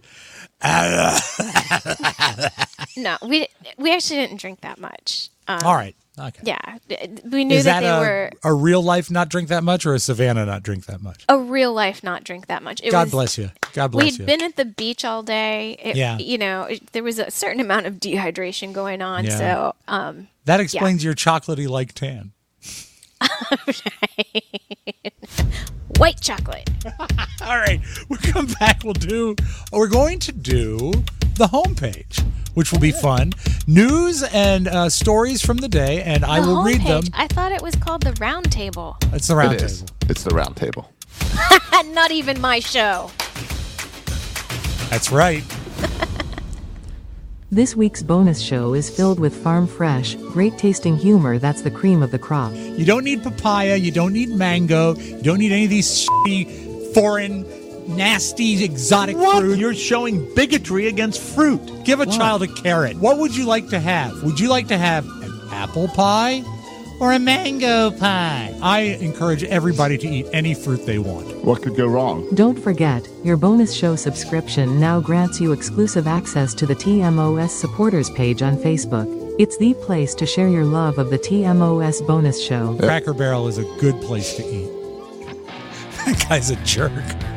no, we we actually didn't drink that much. Um, all right. Okay. Yeah, we knew Is that, that, they a, were a real life not drink that much or a Savannah not drink that much? a real life not drink that much. It God was, bless you. God bless We'd you. been at the beach all day. It, Yeah. You know, it, there was a certain amount of dehydration going on. Yeah. So, um, that explains your chocolatey like tan. white chocolate. All right. We'll come back. We'll do, we're going to do the homepage, which will be fun. News and uh, stories from the day, and I The will read them. homepage, I thought it was called the round table. It's the round It is. table. It's the round table. Not even my show. That's right. This week's bonus show is filled with farm fresh, great tasting humor that's the cream of the crop. You don't need papaya. You don't need mango. You don't need any of these shitty, foreign, nasty, exotic What? fruit. You're showing bigotry against fruit. Give a child a carrot. What would you like to have? Would you like to have an apple pie or a mango pie? I encourage everybody to eat any fruit they want. What could go wrong? Don't forget, your bonus show subscription now grants you exclusive access to the T M O S supporters page on Facebook. It's the place to share your love of the T M O S bonus show. Cracker Barrel is a good place to eat. That guy's a jerk.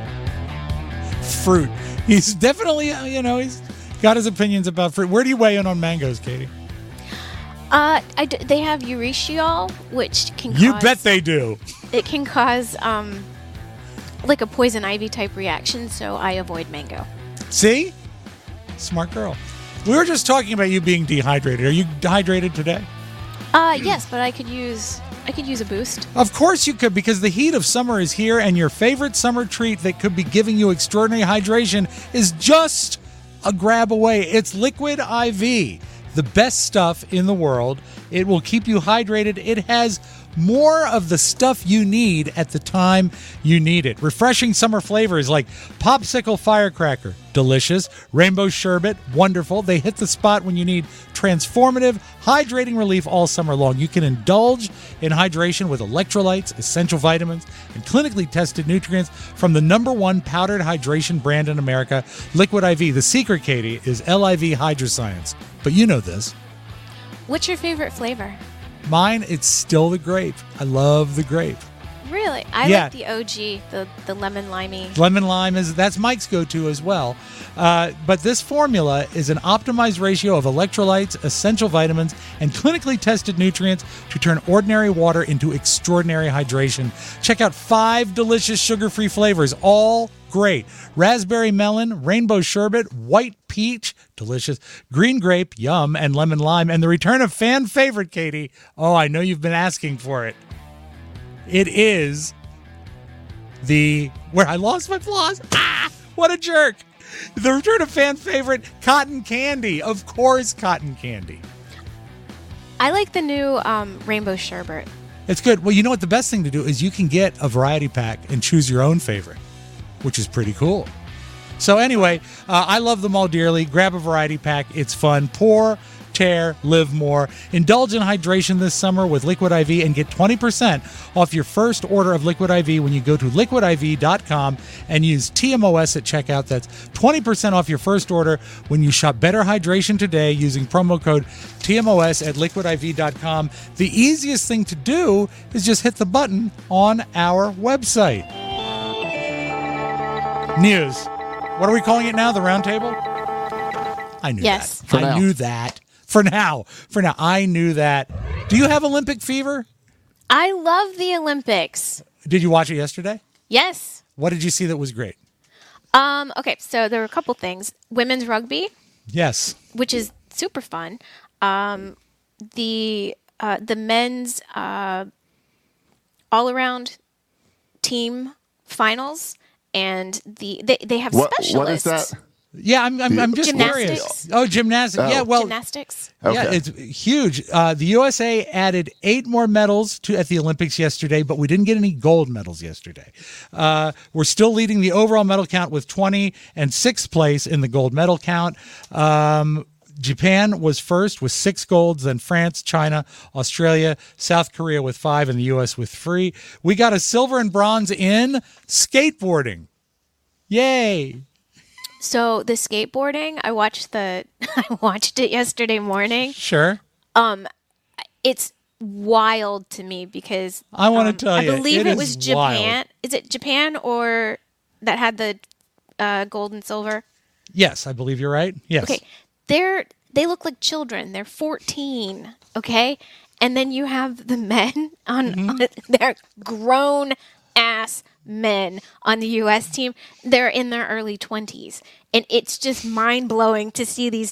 Fruit. He's definitely, uh, you know, he's got his opinions about fruit. Where do you weigh in on mangoes, Katie? Uh, I d- they have urushiol, which can You cause, bet they do. it can cause um like a poison ivy type reaction, so I avoid mango. See? Smart girl. We were just talking about you being dehydrated. Are you dehydrated today? Uh, yes, but I could use I could use a boost. Of course you could, because the heat of summer is here, and your favorite summer treat that could be giving you extraordinary hydration is just a grab away. It's Liquid I V, the best stuff in the world. It will keep you hydrated. It has more of the stuff you need at the time you need it. Refreshing summer flavors like popsicle firecracker, delicious. Rainbow sherbet, wonderful. They hit the spot when you need transformative, hydrating relief all summer long. You can indulge in hydration with electrolytes, essential vitamins, and clinically tested nutrients from the number one powdered hydration brand in America, Liquid I V. The secret, Katie, is L I V Hydroscience. But you know this. What's your favorite flavor? Mine, it's still the grape. I love the grape. Really? I Yeah. like the O G, the the lemon limey. Lemon lime is that's Mike's go-to as well. Uh, but this formula is an optimized ratio of electrolytes, essential vitamins, and clinically tested nutrients to turn ordinary water into extraordinary hydration. Check out five delicious sugar-free flavors, all great. Raspberry melon, rainbow sherbet, white peach, delicious, green grape, yum, and lemon lime. And the return of fan favorite, Katie. Oh, I know you've been asking for it. It is the, where I lost my floss. Ah, what a jerk. The return of fan favorite, cotton candy. Of course, cotton candy. I like the new um, rainbow sherbet. It's good. Well, you know what? The best thing to do is you can get a variety pack and choose your own favorite, which is pretty cool. So anyway, uh, I love them all dearly. Grab a variety pack. It's fun. Pour, tear, live more. Indulge in hydration this summer with Liquid I V and get twenty percent off your first order of Liquid I V when you go to liquid I V dot com and use T M O S at checkout. That's twenty percent off your first order when you shop Better Hydration today using promo code T M O S at liquid I V dot com. The easiest thing to do is just hit the button on our website. News. What are we calling it now? The round table? I knew Yes. that. For I now. knew that. For now. For now. I knew that. Do you have Olympic fever? I love the Olympics. Did you watch it yesterday? Yes. What did you see that was great? Um, okay, so there were a couple things. Women's rugby, Yes. which is super fun. Um, the uh, the men's uh, all around team finals, and the they, they have What, specialists. what is that? Yeah, I'm I'm, I'm just Gymnastics. curious. Oh, gymnastics. Oh. Yeah, well, Gymnastics. yeah, Okay. it's huge. Uh, the U S A added eight more medals to at the Olympics yesterday, but we didn't get any gold medals yesterday. Uh, we're still leading the overall medal count with twenty and sixth place in the gold medal count. Um, Japan was first with six golds, then France, China, Australia, South Korea with five, and the U S with three. We got a silver and bronze in skateboarding. Yay! So the skateboarding, I watched the I watched it yesterday morning. Sure. It's wild to me because I wanna um, tell I you, believe it it, is was Japan. wild. Is it Japan or that had the uh, gold and silver? Yes, I believe you're right. Yes. Okay, they're they look like children. They're fourteen. Okay, and then you have the men on. Mm-hmm. on they're grown ass men on the U S team. They're in their early twenties, and it's just mind blowing to see these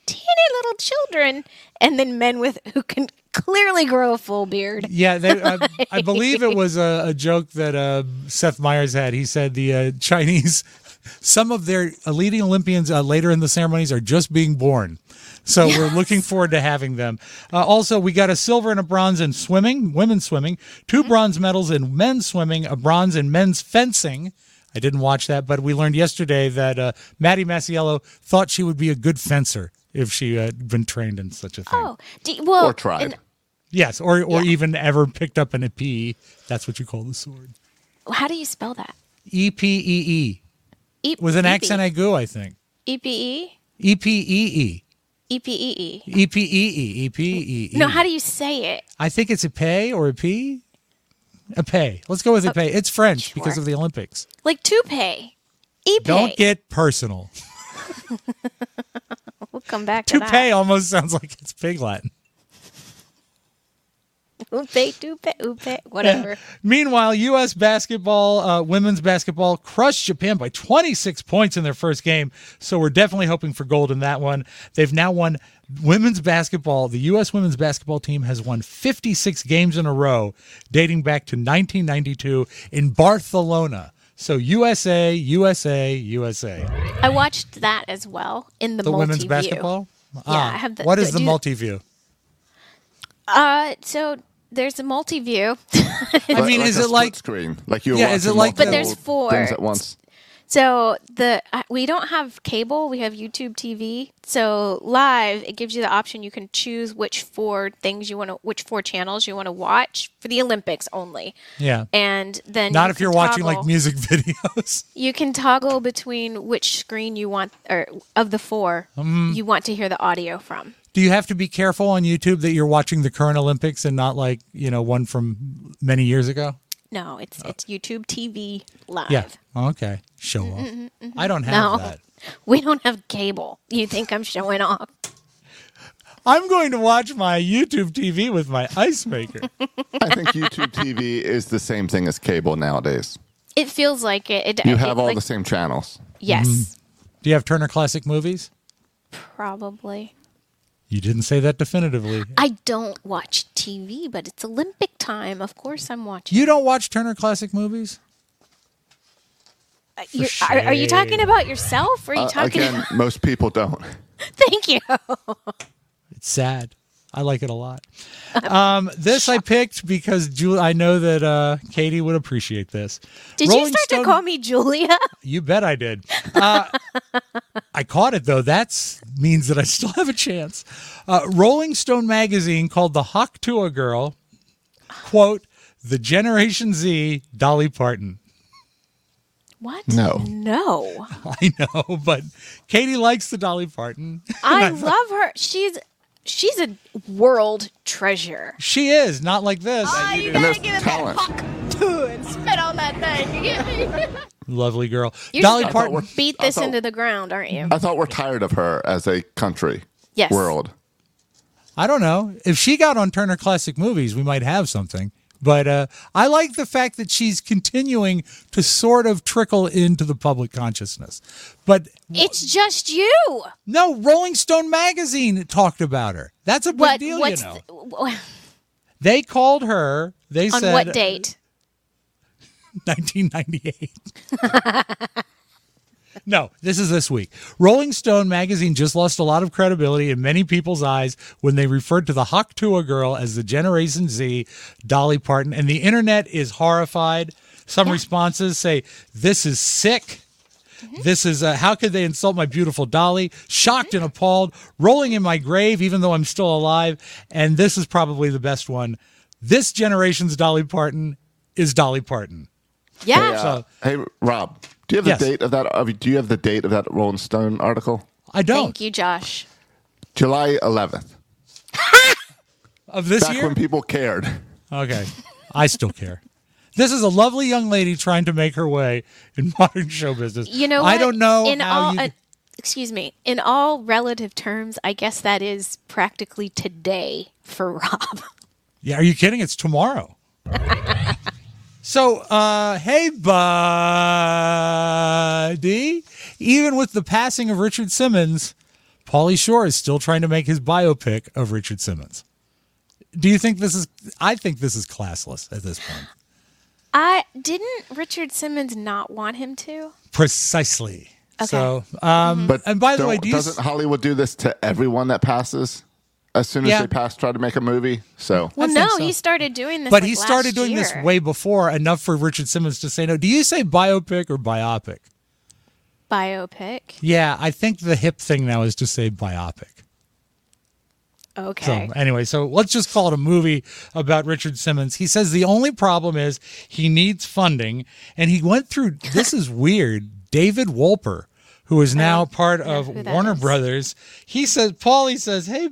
teeny little children, and then men with who can clearly grow a full beard. Yeah, they, I, I believe it was a, a joke that uh, Seth Meyers had. He said the uh, Chinese, some of their leading Olympians uh, later in the ceremonies are just being born. So yes. We're looking forward to having them. Uh, also, we got a silver and a bronze in swimming, women's swimming, two mm-hmm. bronze medals in men's swimming, a bronze in men's fencing. I didn't watch that, but we learned yesterday that uh, Maddie Masiello thought she would be a good fencer if she had been trained in such a thing. Oh, do you, well, or tried. and, yes, or or yeah. even ever picked up an E P E. That's what you call the sword. How do you spell that? E P E E. E- With an E P. accent aigu, I think. E P E? E P E E. E P E E. E P E E. E P E E. No, how do you say it? I think it's a pay or a P. A pay. Let's go with a pay. It's French Sure. because of the Olympics. Like toupee. E-pay. Don't get personal. We'll come back to that. Toupee almost sounds like it's Pig Latin. Toupee, toupee, toupee, whatever. Yeah. Meanwhile, U S basketball, uh, women's basketball crushed Japan by twenty-six points in their first game. So we're definitely hoping for gold in that one. They've now won women's basketball. The U S women's basketball team has won fifty-six games in a row, dating back to nineteen ninety-two in Barcelona. So U S A, U S A, U S A. I watched that as well in the, The multi-view. women's basketball? Yeah, Ah, I have the. what is the do- multi-view? Uh, so there's a multi-view. I mean, like is a it split like screen? Like you? Yeah, is it like- But there's four. things at once. So the uh, we don't have cable. We have YouTube T V. So live, it gives you the option. You can choose which four things you want to, which four channels you want to watch for the Olympics only. Yeah. And then Not you if can you're watching like toggle- music videos. You can toggle between which screen you want, or of the four Mm-hmm. you want to hear the audio from. Do you have to be careful on YouTube that you're watching the current Olympics and not like, you know, one from many years ago? No, it's it's YouTube T V live. Yeah. Okay. Show off. I don't have No, that. we don't have cable. You think I'm showing off? I'm going to watch my YouTube T V with my ice maker. I think YouTube T V is the same thing as cable nowadays. It feels like it. it You it, have all like, the same channels. Yes, Do you have Turner Classic Movies? probably. You didn't say that definitively. I don't watch T V, but it's Olympic time. Of course, I'm watching. You don't watch Turner Classic Movies? Uh, you're, are, are you talking about yourself? Or are you Uh, talking? again, most people don't. Thank you. It's sad. I like it a lot. Um, this I picked because Julie, I know that uh, Katie would appreciate this. Did Rolling you start Stone- to call me Julia? You bet I did. Uh, I caught it, though. That means that I still have a chance. Uh, Rolling Stone magazine called the Haktua Girl, quote, the Generation Z Dolly Parton. What? No. No. I know, but Katie likes the Dolly Parton. I love her. She's she's a world treasure. She is, not like this. you And gotta there's give it talent. that hawk too and spit on that thing. You get me? Lovely girl. You're Dolly just Parton. gonna beat this I thought- into the ground, aren't you? I thought we're tired of her as a country Yes. world. I don't know. If she got on Turner Classic Movies, we might have something. But uh, I like the fact that she's continuing to sort of trickle into the public consciousness. But It's just you. no, Rolling Stone magazine talked about her. That's a big What? deal, What's you know. the- w- They called her. They on said what date? nineteen ninety-eight. No, this is this week. Rolling Stone magazine just lost a lot of credibility in many people's eyes when they referred to the Haktua Girl as the Generation Z Dolly Parton, and the internet is horrified. Some responses say, "This is sick. This is uh, how could they insult my beautiful Dolly? Shocked and appalled, rolling in my grave, even though I'm still alive." And this is probably the best one. This generation's Dolly Parton is Dolly Parton. Yeah. Hey, uh, So- hey, Rob, do you have Yes. the date of that? uh, Do you have the date of that Rolling Stone article? I don't. Thank you, Josh. July eleventh. Of this Back year? when people cared. Okay. I still care. This is a lovely young lady trying to make her way in modern show business. You know, I what? don't know In how all, you. uh, excuse me. In all relative terms, I guess that is practically today for Rob. Yeah, are you kidding? It's tomorrow. So, uh, hey, buddy. Even with the passing of Richard Simmons, Pauly Shore is still trying to make his biopic of Richard Simmons. Do you think this is, I think this is classless at this point. I didn't Richard Simmons not want him to? Precisely. Okay. So, um, But and by the don't- way, do you, doesn't Hollywood do this to everyone that passes? As soon as Yeah. they pass, try to make a movie. So Well, think no, so. he started doing this. but like, he started last doing this year. way before, enough for Richard Simmons to say no. Do you say biopic or biopic? Biopic. Yeah, I think the hip thing now is to say biopic. Okay. So anyway, so let's just call it a movie about Richard Simmons. He says the only problem is he needs funding, and he went through, this is weird, David Wolper, who is now part know of who that Warner is. Brothers. He says, Paulie says, hey,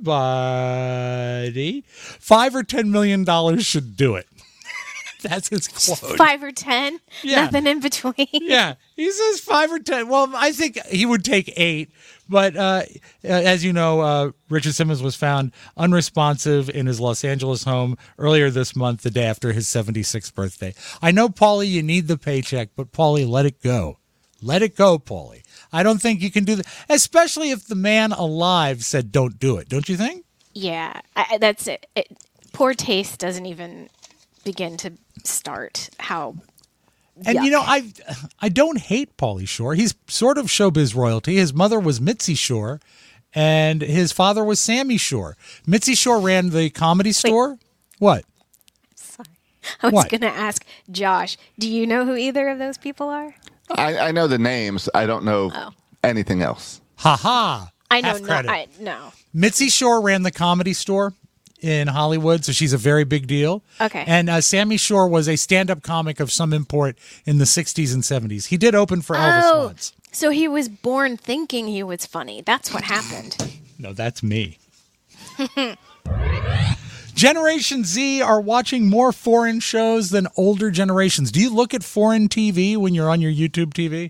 buddy, five or ten million dollars should do it. That's his quote. Five or ten. Yeah. Nothing in between. Yeah, he says five or ten. Well, I think he would take eight. But uh, as you know, uh, Richard Simmons was found unresponsive in his Los Angeles home earlier this month, the day after his seventy-sixth birthday. I know, Paulie, you need the paycheck, but Paulie, let it go. Let it go, Paulie. I don't think you can do that, especially if the man alive said don't do it. Don't you think? Yeah, I, that's it. it. Poor taste doesn't even begin to start. How And Yuck. you know, I I don't hate Pauly Shore. He's sort of showbiz royalty. His mother was Mitzi Shore, and his father was Sammy Shore. Mitzi Shore ran the Comedy Store. What? I was What? going to ask Josh. Do you know who either of those people are? I, I know the names. I don't know Oh. anything else. Ha ha! I know Half no. credit. I no. Mitzi Shore ran the Comedy Store in Hollywood, so she's a very big deal. Okay. And uh, Sammy Shore was a stand-up comic of some import in the sixties and seventies. He did open for Elvis Oh, once. so he was born thinking he was funny. That's what happened. No, that's me. Generation Z are watching more foreign shows than older generations. Do you look at foreign T V when you're on your YouTube T V?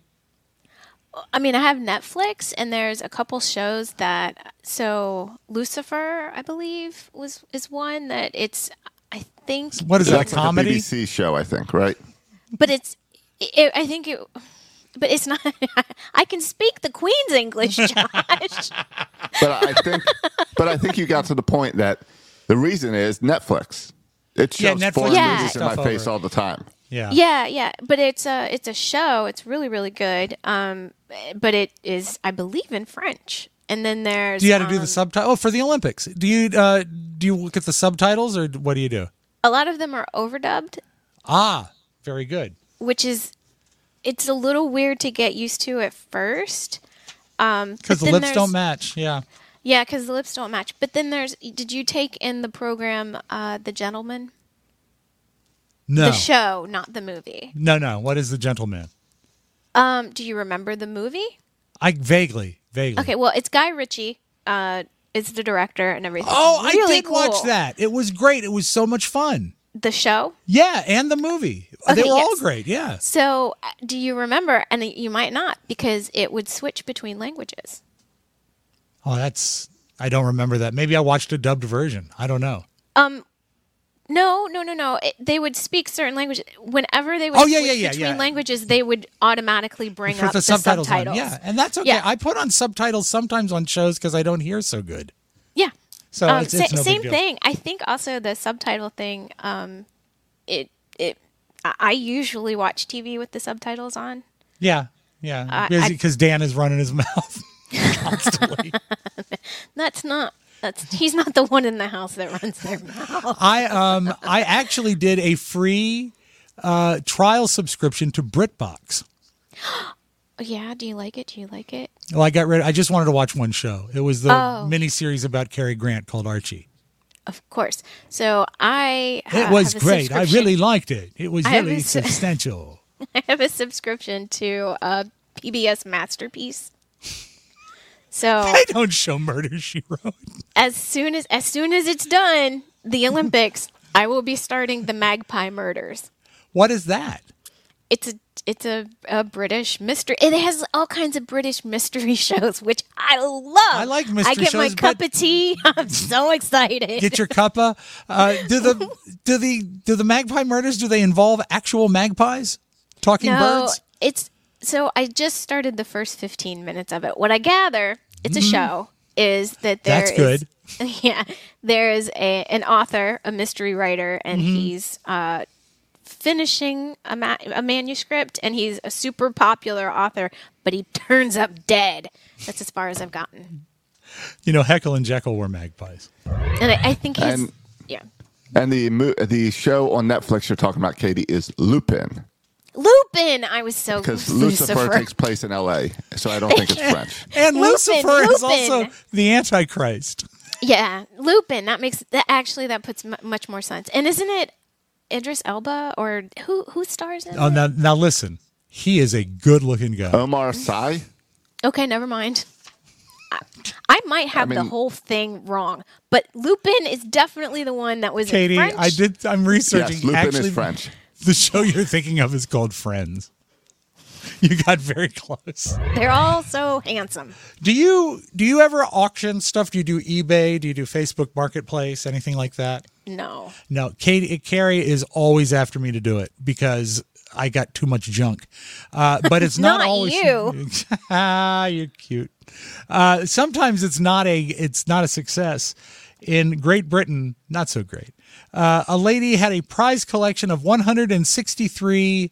I mean, I have Netflix, and there's a couple shows that. So Lucifer, I believe, was is one that it's. I think. What is that, That's like a comedy? B B C show, I think, right? But it's. It, I think it. But it's not. I can speak the Queen's English, Josh. But I think, but I think you got to the point that the reason is Netflix. It Yeah, shows Netflix foreign Yeah. movies in my stuff face over. all the time. Yeah. Yeah, yeah, but it's a it's a show. It's really really good. Um, but it is, I believe, in French. And then there's. Do you have to do um, the subtitle? Oh, for the Olympics. Do you uh, do you look at the subtitles, or what do you do? A lot of them are overdubbed, Ah, very good. which is it's a little weird to get used to at first. Um, but Because the then lips there's- don't match. Yeah. Yeah, because the lips don't match. But then there's. Did you take in the program uh, The Gentleman? No. The show, not the movie. No, no. What is The Gentleman? Um, do you remember the movie? I vaguely, vaguely. Okay, well, it's Guy Ritchie. Uh, is the director and everything. Oh, Really I did cool. watch that. It was great. It was so much fun. The show. Yeah, and the movie. they Okay, were all yes. great. Yeah. So, uh, do you remember? And you might not, because it would switch between languages. Oh, that's. I don't remember that. Maybe I watched a dubbed version. I don't know. Um, no, no, no, no. It, they would speak certain languages. Whenever they would Oh, yeah, switch yeah, yeah, between yeah. languages, they would automatically bring Put up the the subtitles, subtitles. on. Yeah, and that's okay. Yeah. I put on subtitles sometimes on shows because I don't hear so good. Yeah. So Um, it's, it's sa- no same big deal. thing. I think also the subtitle thing. Um, it it. I I usually watch T V with the subtitles on. Yeah, yeah. I- Because I- because Dan is running his mouth constantly. That's not. That's he's not the one in the house that runs their mouth. I um I actually did a free uh, trial subscription to BritBox. Yeah. Do you like it? Do you like it? Well, I got rid. I just wanted to watch one show. It was the Oh. mini series about Cary Grant called Archie. Of course. So I. Uh, It was have a great. I subscription- really liked it. It was I have really a su- substantial. I have a subscription to uh, P B S Masterpiece. So I don't show Murder, She Wrote. as soon as as soon as it's done, the Olympics, I will be starting the Magpie Murders. What is that? It's a it's a, a British mystery. It has all kinds of British mystery shows, which I love. I like mystery I get my shows, cup but- of tea. I'm so excited. Get your cuppa. Uh, do the do the do the magpie murders? Do they involve actual magpies talking no, birds? it's so I just started the first fifteen minutes of it. What I gather, it's a Mm-hmm. show. is that there That's is good. yeah, there is a an author, a mystery writer, and Mm-hmm. he's uh, finishing a, ma- a manuscript, and he's a super popular author, but he turns up dead. That's as far as I've gotten. You know, Heckle and Jekyll were magpies. And I, I think he's And- yeah. And the mo- the show on Netflix you're talking about, Katie, is Lupin. Lupin. I was so Because Lucifer. Lucifer takes place in L A, so I don't think it's French. And Lupin, Lucifer is Lupin. also the Antichrist. Yeah, Lupin. That makes that actually that puts m- much more sense. And isn't it Idris Elba or who who stars in Oh, it? now, now listen. He is a good-looking guy. Omar Sy? Okay, never mind. I, I might have I the mean- whole thing wrong, but Lupin is definitely the one that was Katie, in French. I did. I'm researching. Yes, Lupin Actually, is French. The show you're thinking of is called Friends. You got very close. They're all so handsome. Do you do you ever auction stuff? Do you do eBay? Do you do Facebook Marketplace? Anything like that? No. No. Katie, Carrie is always after me to do it because I got too much junk. Uh, but it's not, Not always you. Ah, you're cute. Uh, sometimes it's not a it's not a success. In Great Britain, not so great. Uh, a lady had a prize collection of one hundred sixty-three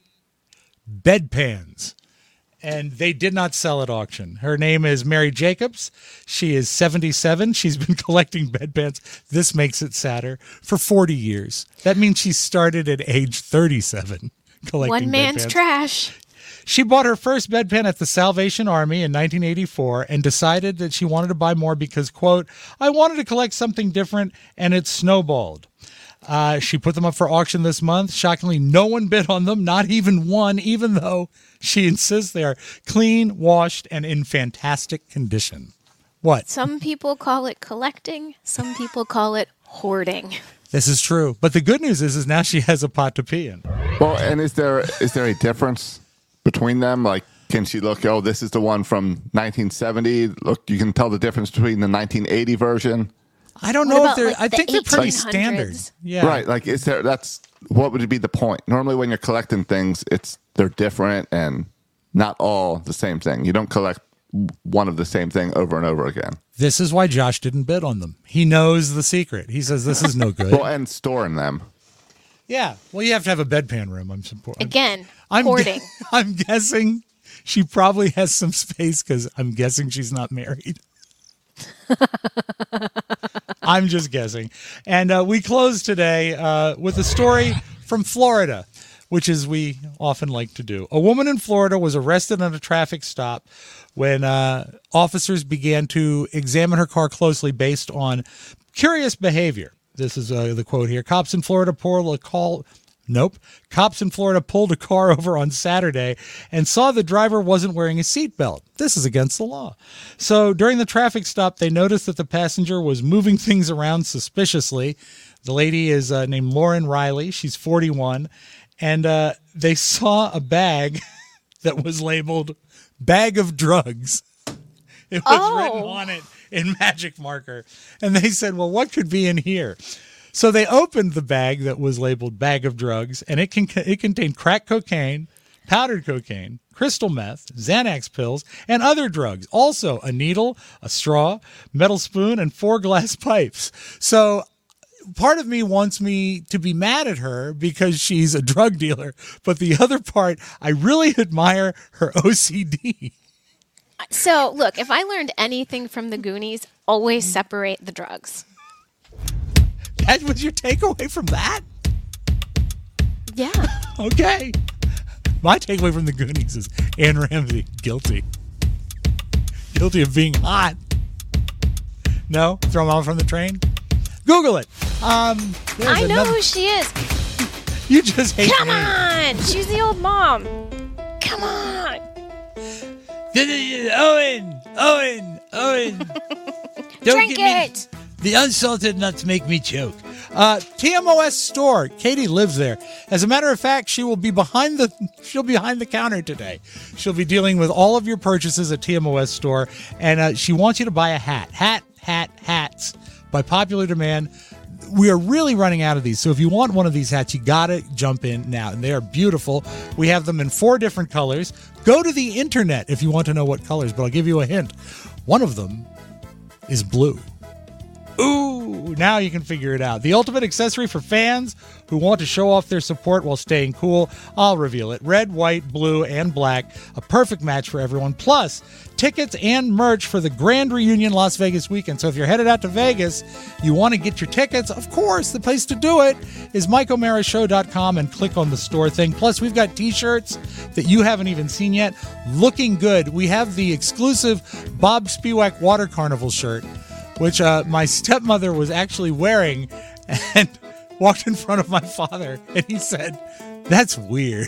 bedpans, and they did not sell at auction. Her name is Mary Jacobs. She is seventy-seven. She's been collecting bedpans. This makes it sadder. For forty years. That means she started at age thirty-seven collecting One man's bedpans. trash. She bought her first bedpan at the Salvation Army in nineteen eighty-four and decided that she wanted to buy more because, quote, I wanted to collect something different, and it snowballed. Uh, she put them up for auction this month. Shockingly, no one bid on them, not even one, even though she insists they are clean, washed, and in fantastic condition. What? Some people call it collecting. Some people call it hoarding. This is true. But the good news is, is now she has a pot to pee in. Well, and is there is there a difference between them? Like, can she look, oh, this is the one from nineteen seventy. Look, you can tell the difference between the nineteen eighty version. I don't What know if about, they're, like, I the think they're pretty eighteen hundreds? standard. Yeah. Right. Like, is there, that's, what would be the point? Normally when you're collecting things, it's, they're different and not all the same thing. You don't collect one of the same thing over and over again. This is why Josh didn't bid on them. He knows the secret. He says this is no good. Well, and storing them. Yeah. Well, you have to have a bedpan room. I'm supporting. Again, I'm hoarding. gu- I'm guessing she probably has some space because I'm guessing she's not married. I'm just guessing. And uh, we close today uh, with a story from Florida, which is we often like to do. A woman in Florida was arrested on a traffic stop when uh, officers began to examine her car closely based on curious behavior. This is uh, the quote here. Cops in Florida pulled a call. Nope. Cops in Florida pulled a car over on Saturday and saw the driver wasn't wearing a seatbelt. This is against the law. So during the traffic stop, they noticed that the passenger was moving things around suspiciously. The lady is uh, named Lauren Riley. She's forty-one. And uh, they saw a bag that was labeled bag of drugs. It was Oh. written on it in magic marker. And they said, well, what could be in here? So they opened the bag that was labeled bag of drugs, and it can it contained crack cocaine, powdered cocaine, crystal meth, Xanax pills, and other drugs. Also a needle, a straw, metal spoon, and four glass pipes. So part of me wants me to be mad at her because she's a drug dealer, but the other part, I really admire her O C D. So, look, if I learned anything from the Goonies, always separate the drugs. That was your takeaway from that? Yeah. Okay. My takeaway from the Goonies is Anne Ramsey, guilty. Guilty of being hot. No? Throw him out from the train? Google it. Um, there's I know another- who she is. You just hate Come me. on. She's the old mom. Come on. Owen, Owen, Owen. Don't Drink give me- it. The unsalted nuts make me choke. Uh, T M O S store. Katie lives there. As a matter of fact, she will be behind the she'll be behind the counter today. She'll be dealing with all of your purchases at T M O S store, and uh, she wants you to buy a hat. Hat, hat, hats. By popular demand, we are really running out of these. So if you want one of these hats, you gotta jump in now. And they are beautiful. We have them in four different colors. Go to the internet if you want to know what colors, but I'll give you a hint. One of them is blue. Ooh, now you can figure it out. The ultimate accessory for fans who want to show off their support while staying cool. I'll reveal it. Red, white, blue, and black. A perfect match for everyone. Plus, tickets and merch for the Grand Reunion Las Vegas weekend. So if you're headed out to Vegas, you want to get your tickets, of course, the place to do it is mike o'mara show dot com and click on the store thing. Plus, we've got t-shirts that you haven't even seen yet. Looking good. We have the exclusive Bob Spiewak Water Carnival shirt, which uh, my stepmother was actually wearing and walked in front of my father, and he said, "That's weird."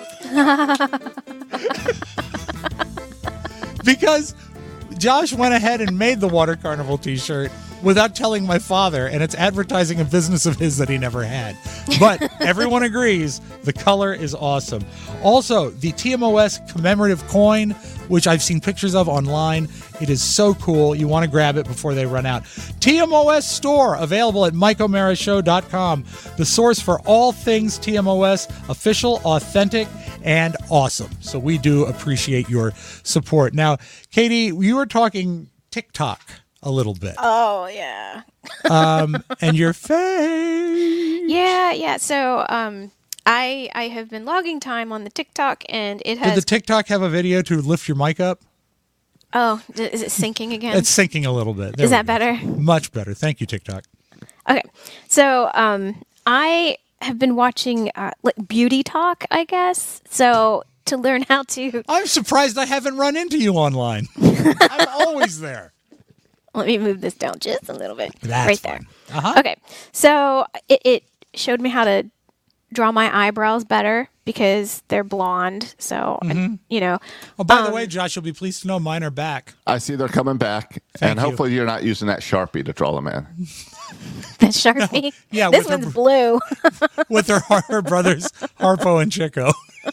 Because Josh went ahead and made the Water Carnival t-shirt without telling my father, and it's advertising a business of his that he never had. But everyone agrees the color is awesome. Also, the T M O S commemorative coin, which I've seen pictures of online. It is so cool. You want to grab it before they run out. T M O S store, available at mike o'mara show dot com. The source for all things T M O S, official, authentic, and awesome. So we do appreciate your support. Now, Katie, you were talking TikTok a little bit. Oh, yeah. um, and your face. Yeah, yeah. So um, I I have been logging time on the TikTok, and it has... Did the TikTok have a video to lift your mic up? Oh, is it syncing again? It's syncing a little bit. There is that go. better? Much better. Thank you, TikTok. Okay. So um, I have been watching uh, like Beauty Talk, I guess. So to learn how to... I'm surprised I haven't run into you online. I'm always there. Let me move this down just a little bit. That's right there. Uh-huh. Okay. So it, it showed me how to draw my eyebrows better because they're blonde. So, Mm-hmm. you know. Oh, by um, the way, Josh, you'll be pleased to know mine are back. I see they're coming back, Thank and you. hopefully you're not using that Sharpie to draw them in. The Sharpie. Yeah, This with one's her- blue. With her, her brothers, Harpo and Chico.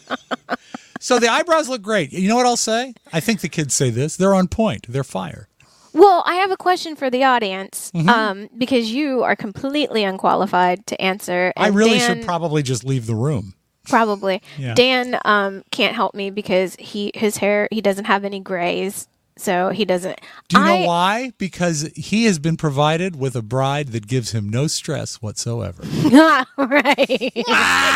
So the eyebrows look great. You know what I'll say? I think the kids say this. They're on point. They're fire. Well, I have a question for the audience Mm-hmm. um, because you are completely unqualified to answer. I and really Dan, should probably just leave the room. Probably. Yeah. Dan um, can't help me because he his hair, he doesn't have any grays. So he doesn't. Do you I, know why? Because he has been provided with a bride that gives him no stress whatsoever. Right.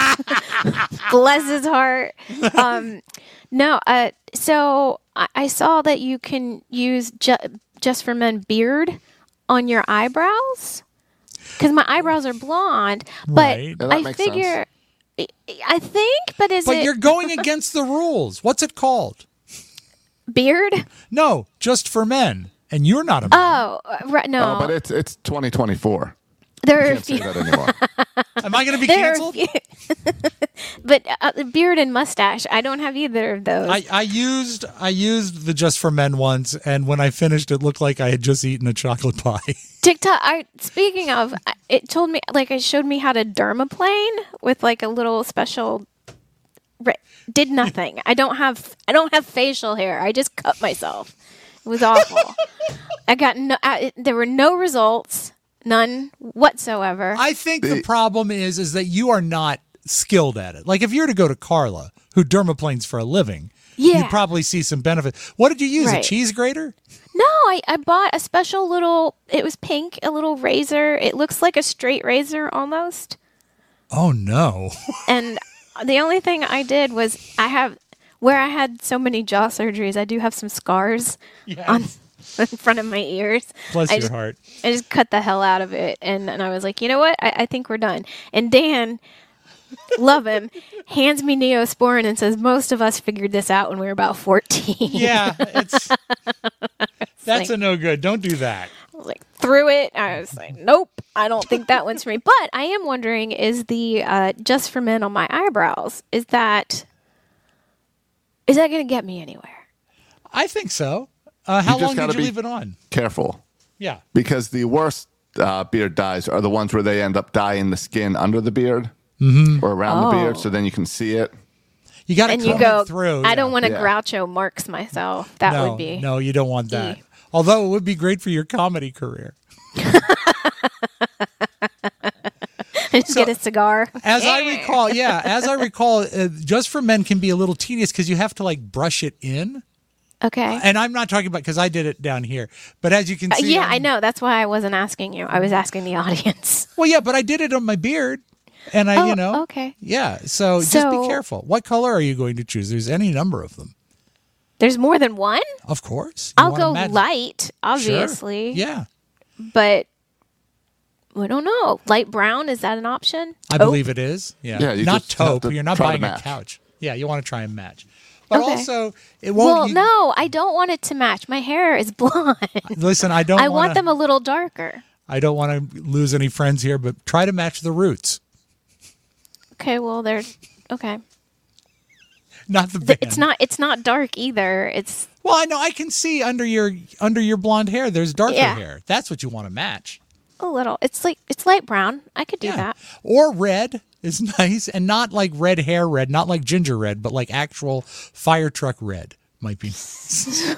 Bless his heart. Um, no, uh, so I, I saw that you can use ju- Just for Men beard on your eyebrows because my eyebrows are blonde. But Right. Yeah, that I makes figure, I I think, but is But it you're going against the rules. What's it called? beard? No, Just for Men. And you're not a man. Oh, uh, right. No, Oh, but it's it's twenty twenty-four. there are a Can't say few. that anymore. Am I going to be There are a canceled? few. But uh, beard and mustache, I don't have either of those. I, I used I used the Just for Men once, and when I finished, it looked like I had just eaten a chocolate pie. TikTok. I speaking of, I- it told me like it showed me how to dermaplane with like a little special. Re- did nothing. I don't have I don't have facial hair. I just cut myself. It was awful. I got no. I, there were no results, none whatsoever. I think the problem is is that you are not skilled at it. Like if you were to go to Carla, who dermaplanes for a living, Yeah. you'd probably see some benefit. What did you use? Right. A cheese grater? No, I, I bought a special little. It was pink, a little razor. It looks like a straight razor almost. Oh no. And the only thing I did was I have where I had so many jaw surgeries. I do have some scars on in front of my ears. Bless I your just, heart. I just cut the hell out of it, and, and I was like, you know what? I, I think we're done. And Dan, love him, hands me Neosporin and says, most of us figured this out when we were about fourteen. Yeah, it's that's like- a no good. Don't do that. I was like, threw it. I was like, nope, I don't think that one's for me. But I am wondering, is the uh, Just for Men on my eyebrows, is that is that going to get me anywhere? I think so. Uh, how just long gotta did you be- leave it on? Careful, Yeah. because the worst uh, beard dyes are the ones where they end up dyeing the skin under the beard or around the beard, Oh. so then you can see it. You got to And comb you go, it through. I yeah. don't want to Yeah. Groucho Marx myself. That no, would be. No, you don't want that. E. Although it would be great for your comedy career. Just get a cigar. As I recall, yeah, as I recall, uh, Just for Men can be a little tedious because you have to like brush it in. Okay. And I'm not talking about because I did it down here, but as you can Uh, see, yeah, on- I know. That's why I wasn't asking you. I was asking the audience. Well, yeah, but I did it on my beard, and I, Oh, you know, okay. yeah. So, just So- be careful. What color are you going to choose? There's any number of them, There's more than one? of course. You I'll wanna go match- light, Sure. obviously. Yeah, But I don't know. Light brown, is that an option? I Taupe? believe it is. Yeah, Yeah, you not just have taupe. to You're not try to buying a match. couch. Yeah, you want to try and match, but Okay. also it won't. Well, you- no, I don't want it to match. My hair is blonde. Listen, I don't. I wanna, want them a little darker. I don't want to lose any friends here, but try to match the roots, Okay, well, they're okay. not the Th- band. It's not. It's not dark either. It's Well, I know. I can see under your under your blonde hair. There's darker Yeah. hair. That's what you want to match. a little. It's like it's light brown. I could do Yeah. that. Or red is nice, and not like red hair red, not like ginger red, but like actual fire truck red might be nice.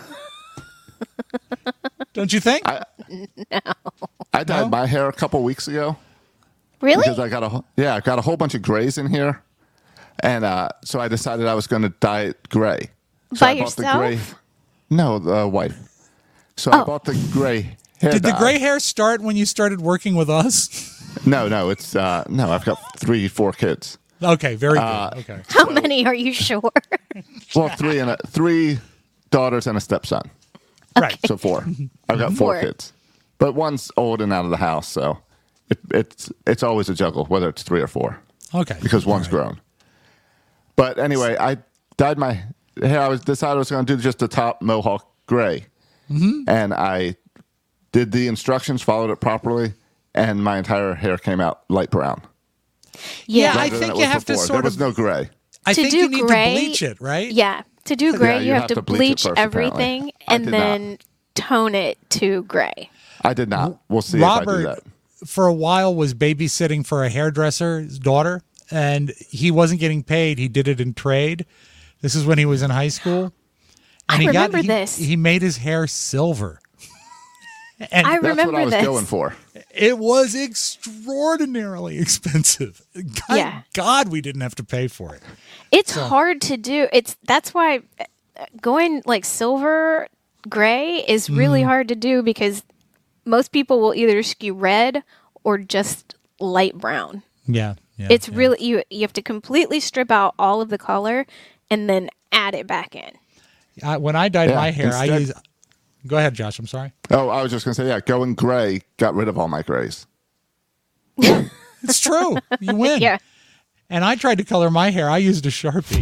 Don't you think? I, I dyed No? my hair a couple weeks ago Really? because I got a wh- yeah, I got a whole bunch of grays in here, and uh, so I decided I was going to dye it gray. So By I bought the yourself? gray. No, the wife. So I Oh. bought the gray hair. Did the dye. gray hair start when you started working with us? No, no, it's uh, no. I've got three, four kids. Okay, very Uh, good. Okay. How many are you sure? Well, three and a, three daughters and a stepson. Right. So four. I've got four Four. kids, but one's old and out of the house, so it, it's it's always a juggle whether it's three or four Okay. because one's All right. grown. But anyway, I dyed my hair. I was decided I was going to do just the top mohawk gray, Mm-hmm. and I did the instructions, followed it properly, and my entire hair came out light brown. Yeah, I rather than think it you was have to before. sort There was of. no gray. I To think do you need gray- to bleach it, right? Yeah. To do gray, Yeah, you, you have, have to to bleach bleach, it first, apparently. everything I and did not. then tone it to gray. I did not. We'll see if I do Robert, that. for a while, was babysitting for a hairdresser's daughter, and he wasn't getting paid. He did it in trade. This is when he was in high school. And I he remember got, he- this. He made his hair silver. And I That's remember what I was this. going for. it was extraordinarily expensive. God, Yeah. God, we didn't have to pay for it. It's hard to do. It's that's why uh, going like silver gray is really Mm. hard to do because most people will either skew red or just light brown. Yeah. yeah It's yeah. really you you have to completely strip out all of the color and then add it back in. I, when I dyed Yeah, my hair, I instead- use. Go ahead, Josh. I'm sorry. Oh, I was just going to say, yeah, going gray got rid of all my grays. It's true. You win. Yeah. And I tried to color my hair. I used a Sharpie.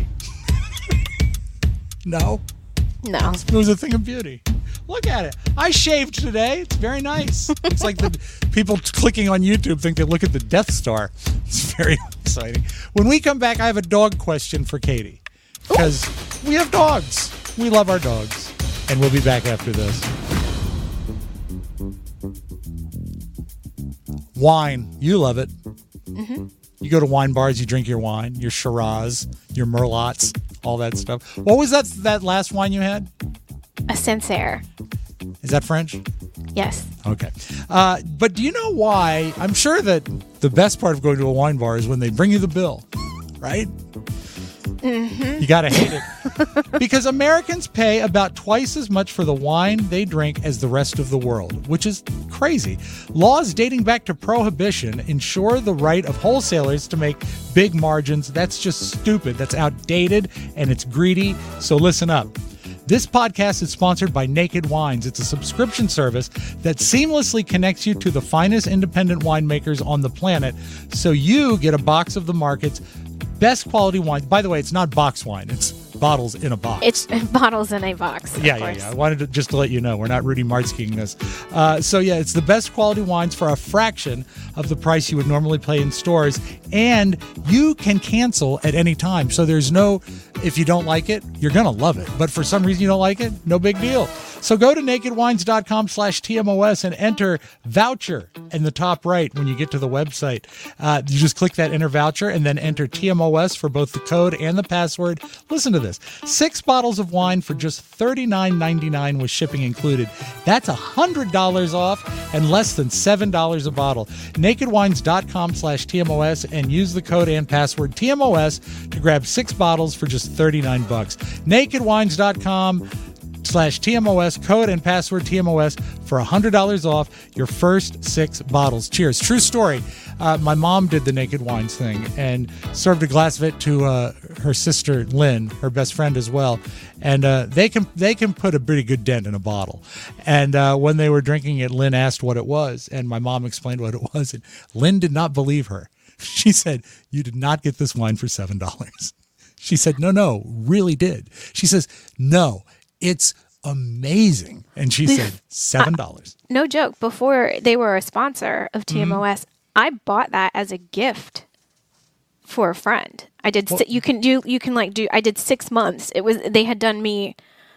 No, No. it was a thing of beauty. Look at it. I shaved today. It's very nice. It's like the people t- clicking on YouTube think they look at the Death Star. It's very exciting. When we come back, I have a dog question for Katie because we have dogs. We love our dogs. And we'll be back after this. Wine. You love it. Mm-hmm. You go to wine bars, you drink your wine, your Shiraz, your Merlots, all that stuff. What was that that last wine you had? A Sancerre. Is that French? Yes. Okay. Uh, but do you know why? I'm sure that the best part of going to a wine bar is when they bring you the bill, right? Mm-hmm. You got to hate it. Because Americans pay about twice as much for the wine they drink as the rest of the world, which is crazy. Laws dating back to Prohibition ensure the right of wholesalers to make big margins. That's just stupid. That's outdated and it's greedy. So listen up. This podcast is sponsored by Naked Wines. It's a subscription service that seamlessly connects you to the finest independent winemakers on the planet, so you get a box of the market's best quality wines. By the way, it's not box wine. It's bottles in a box. It's bottles in a box. Of yeah, yeah, course. yeah. I wanted to just to let you know we're not Rudy Martzking this. Uh, so yeah, it's the best quality wines for a fraction of the price you would normally pay in stores, and you can cancel at any time. So there's no, if you don't like it, you're gonna love it. But for some reason you don't like it, no big deal. So go to nakedwines.com slash TMOS and enter voucher in the top right when you get to the website. Uh, you just click that enter voucher and then enter T M O S for both the code and the password. Listen to this. Six bottles of wine for just thirty-nine ninety-nine with shipping included. That's one hundred dollars off and less than seven dollars a bottle. nakedwines.com slash TMOS and use the code and password T M O S to grab six bottles for just thirty-nine bucks. nakedwines dot com slash T M O S, code and password T M O S for one hundred dollars off your first six bottles. Cheers. True story. Uh, my mom did the Naked Wines thing and served a glass of it to uh, her sister, Lynn, her best friend as well. And uh, they can they can put a pretty good dent in a bottle. And uh, when they were drinking it, Lynn asked what it was, and my mom explained what it was. And Lynn did not believe her. She said, "You did not get this wine for seven dollars." She said, no, no, really did. She says, no, it's amazing. And she said, seven dollars. Uh, no joke. Before they were a sponsor of T M O S, mm-hmm. I bought that as a gift for a friend. I did, well, you can do, you can like do, I did six months. It was, they had done me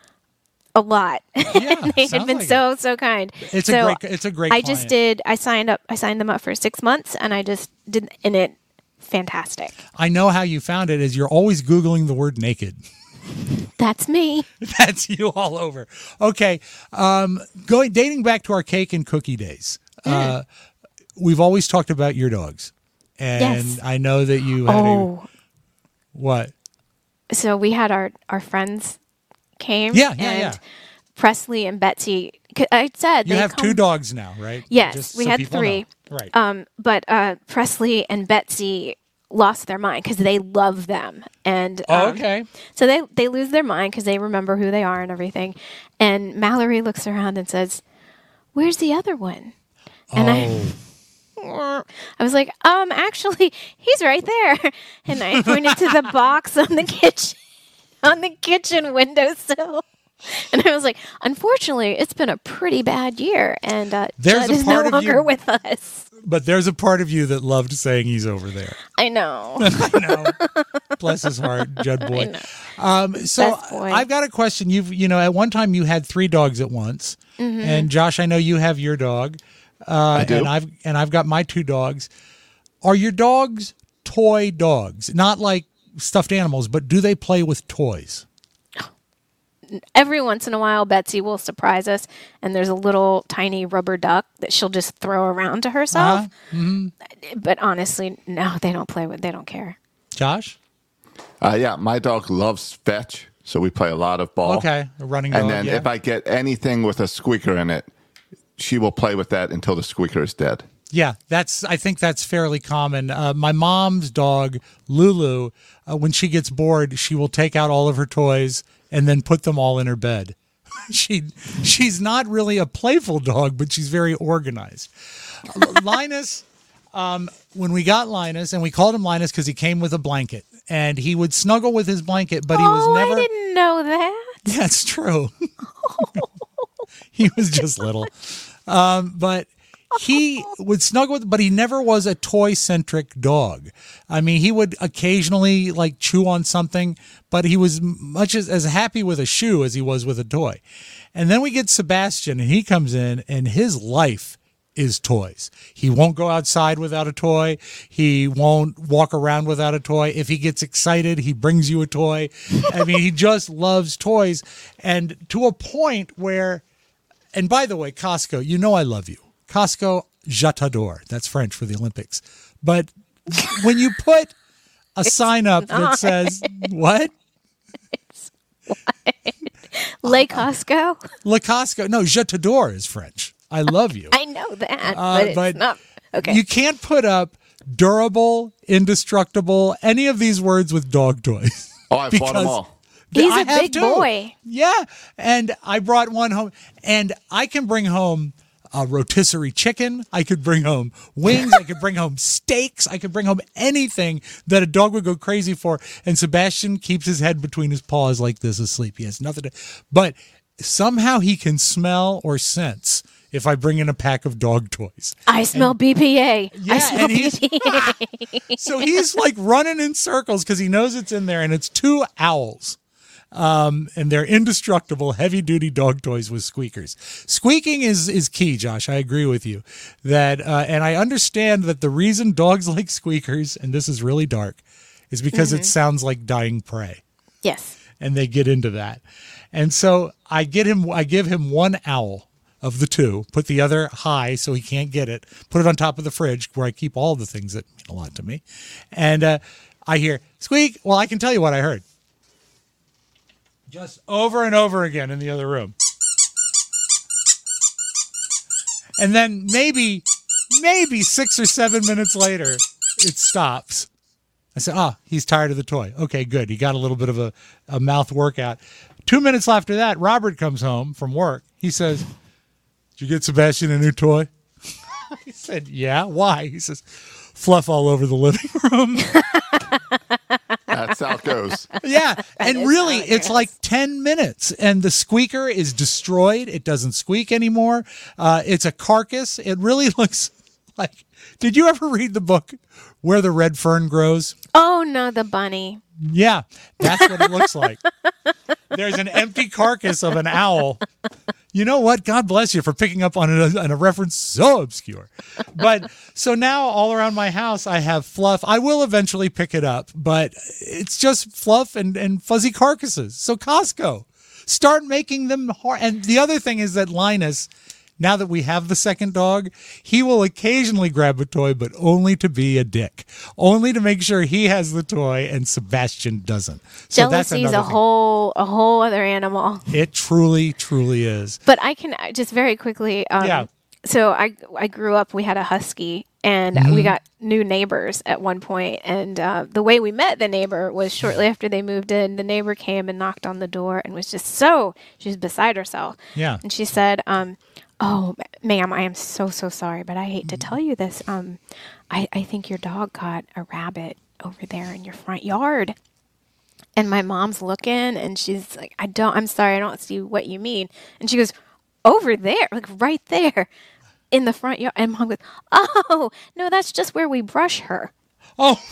a lot. Yeah, they had been like so, it. so kind. It's so a great, it's a great I client. just did, I signed up, I signed them up for six months and I just did, and it, fantastic. I know how you found it is you're always Googling the word naked. That's me. That's you all over. Okay. Um, going, dating back to our cake and cookie days. Mm. Uh, we've always talked about your dogs. And yes. I know that you had oh. a, what? So we had our, our friends came. Yeah, yeah, and yeah. Presley and Betsy. I said you they have come, two dogs now, right? Yes, Just we so had three. Know. Right. Um, but uh, Presley and Betsy lost their mind because they love them, and um, oh, okay. So they they lose their mind because they remember who they are and everything. And Mallory looks around and says, "Where's the other one?" And oh. I, I was like, "Um, actually, he's right there." And I pointed to the box on the kitchen on the kitchen windowsill. And I was like, unfortunately, it's been a pretty bad year, and uh, there's Judd a is part no of longer you, with us. But there's a part of you that loved saying he's over there. I know. I know. Bless his heart, Judd boy. I know. Um, so boy. I've got a question. You've, you know, at one time you had three dogs at once, mm-hmm. and Josh, I know you have your dog, uh, I do. and I've and I've got my two dogs. Are your dogs toy dogs? Not like stuffed animals, but do they play with toys? Every once in a while, Betsy will surprise us, and there's a little tiny rubber duck that she'll just throw around to herself. Uh-huh. Mm-hmm. But honestly, no, they don't play with. They don't care. Josh? Uh, yeah, my dog loves fetch, so we play a lot of ball. Okay, a running dog. And then yeah. if I get anything with a squeaker in it, she will play with that until the squeaker is dead. Yeah, that's. I think that's fairly common. Uh, my mom's dog, Lulu, uh, when she gets bored, she will take out all of her toys and then put them all in her bed. she she's not really a playful dog, but she's very organized. Linus, um, when we got Linus, and we called him Linus because he came with a blanket, and he would snuggle with his blanket, but he was oh, never. I didn't know that. That's true. He was just little, um, but. He would snuggle with, but he never was a toy-centric dog. I mean, he would occasionally like chew on something, but he was much as, as happy with a shoe as he was with a toy. And then we get Sebastian, and he comes in, and his life is toys. He won't go outside without a toy. He won't walk around without a toy. If he gets excited, he brings you a toy. I mean, he just loves toys, and to a point where, and by the way, Costco, you know I love you. Costco, je t'adore. That's French for the Olympics. But when you put a it's sign up not. that says, what? It's what? Le Costco? Le Costco. No, je t'adore is French. I love you. I know that, uh, but it's but not. Okay. You can't put up durable, indestructible, any of these words with dog toys. Oh, I bought them all. He's I a big too. boy. Yeah. And I brought one home, and I can bring home a rotisserie chicken. I could bring home wings. I could bring home steaks. I could bring home anything that a dog would go crazy for. And Sebastian keeps his head between his paws like this asleep. He has nothing to, but somehow he can smell or sense if I bring in a pack of dog toys. I smell and, B P A. Yeah, I smell and he's, B P A. So he's like running in circles because he knows it's in there, and it's two owls. Um, and they're indestructible, heavy-duty dog toys with squeakers. Squeaking is is key, Josh. I agree with you. That, uh, and I understand that the reason dogs like squeakers, and this is really dark, is because mm-hmm. it sounds like dying prey. Yes. And they get into that. And so I get him. I give him one owl of the two, put the other high so he can't get it, put it on top of the fridge where I keep all the things that mean a lot to me. And uh, I hear, squeak. Well, I can tell you what I heard. Just over and over again in the other room. And then maybe, maybe six or seven minutes later, it stops. I said, ah, he's tired of the toy. Okay, good. He got a little bit of a, a mouth workout. Two minutes after that, Robert comes home from work. He says, did you get Sebastian a new toy? I said, yeah. Why? He says, fluff all over the living room. That's how it goes. Yeah. And really, it's goes. like ten minutes. And the squeaker is destroyed. It doesn't squeak anymore. Uh, it's a carcass. It really looks like... Did you ever read the book Where the Red Fern Grows? Oh, no, the bunny. Yeah, that's what it looks like. There's an empty carcass of an owl. You know what? God bless you for picking up on a, on a reference so obscure. But so now all around my house, I have fluff. I will eventually pick it up, but it's just fluff and, and fuzzy carcasses. So Costco, start making them hard. And the other thing is that Linus, now that we have the second dog, he will occasionally grab a toy, but only to be a dick. Only to make sure he has the toy and Sebastian doesn't. So that's Jealousy is another a thing. whole a whole other animal. It truly, truly is. But I can just very quickly. Um, Yeah. So I I grew up. We had a husky, and Mm-hmm. we got new neighbors at one point. And uh, the way we met the neighbor was shortly after they moved in. The neighbor came and knocked on the door and was just so she was beside herself. Yeah. And she said, um, "Oh, ma'am, I am so so sorry, but I hate to tell you this. Um, I I think your dog caught a rabbit over there in your front yard." And my mom's looking, and she's like, I don't, I'm sorry, I don't see what you mean. And she goes, over there, like right there in the front yard. And mom goes, oh, no, that's just where we brush her. Oh,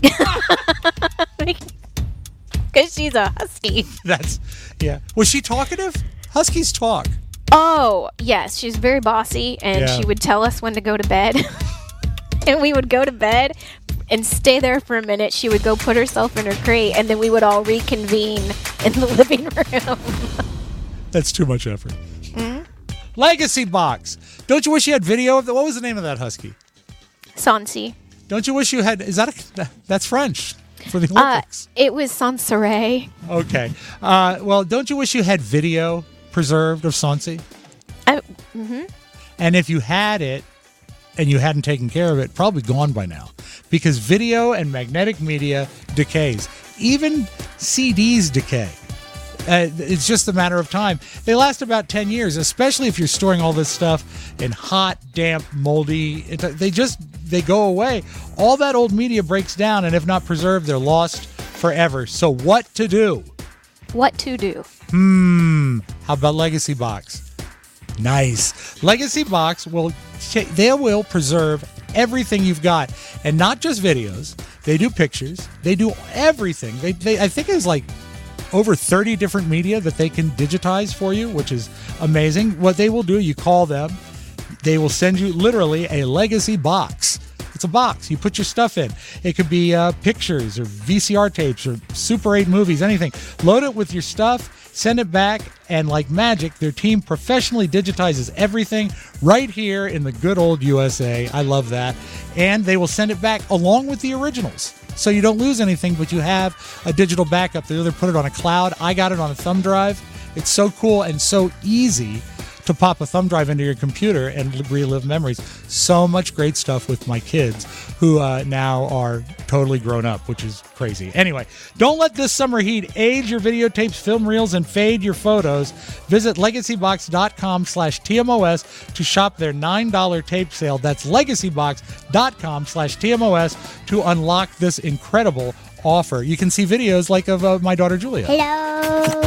Because she's a husky. that's, yeah. Was she talkative? Huskies talk. Oh, yes, she's very bossy, and Yeah. she would tell us when to go to bed. And we would go to bed and stay there for a minute. She would go put herself in her crate, and then we would all reconvene in the living room. That's too much effort. Mm-hmm. Legacy Box. Don't you wish you had video of the, what was the name of that husky? Sansi. Don't you wish you had, is that a, that's French for the Uh, Olympics. it was Sansaray. Okay. Uh, well, don't you wish you had video preserved of Sansi? I, mm-hmm. And if you had it and you hadn't taken care of it, probably gone by now. Because video and magnetic media decays. Even C Ds decay. Uh, it's just a matter of time. They last about ten years, especially if you're storing all this stuff in hot, damp, moldy. It, they just, they go away. All that old media breaks down, and if not preserved, they're lost forever. So what to do? What to do? Hmm. How about Legacy Box? Nice. Legacy Box will, they will preserve everything you've got, and not just videos. They do pictures. They do everything. They, they I think it's like over thirty different media that they can digitize for you, which is amazing. What they will do, you call them, they will send you literally a Legacy Box. It's a box. You put your stuff in. It could be uh, pictures or V C R tapes or Super eight movies, anything. Load it with your stuff, send it back, and like magic, their team professionally digitizes everything right here in the good old U S A. I love that. And they will send it back along with the originals. So you don't lose anything, but you have a digital backup. They either put it on a cloud. I got it on a thumb drive. It's so cool and so easy to pop a thumb drive into your computer and relive memories. So much great stuff with my kids who uh, now are totally grown up, which is crazy. Anyway, don't let this summer heat age your videotapes, film reels, and fade your photos. Visit legacybox.com slash TMOS to shop their nine dollar tape sale. That's legacybox.com slash TMOS to unlock this incredible offer. You can see videos like of uh, my daughter Julia. Hello.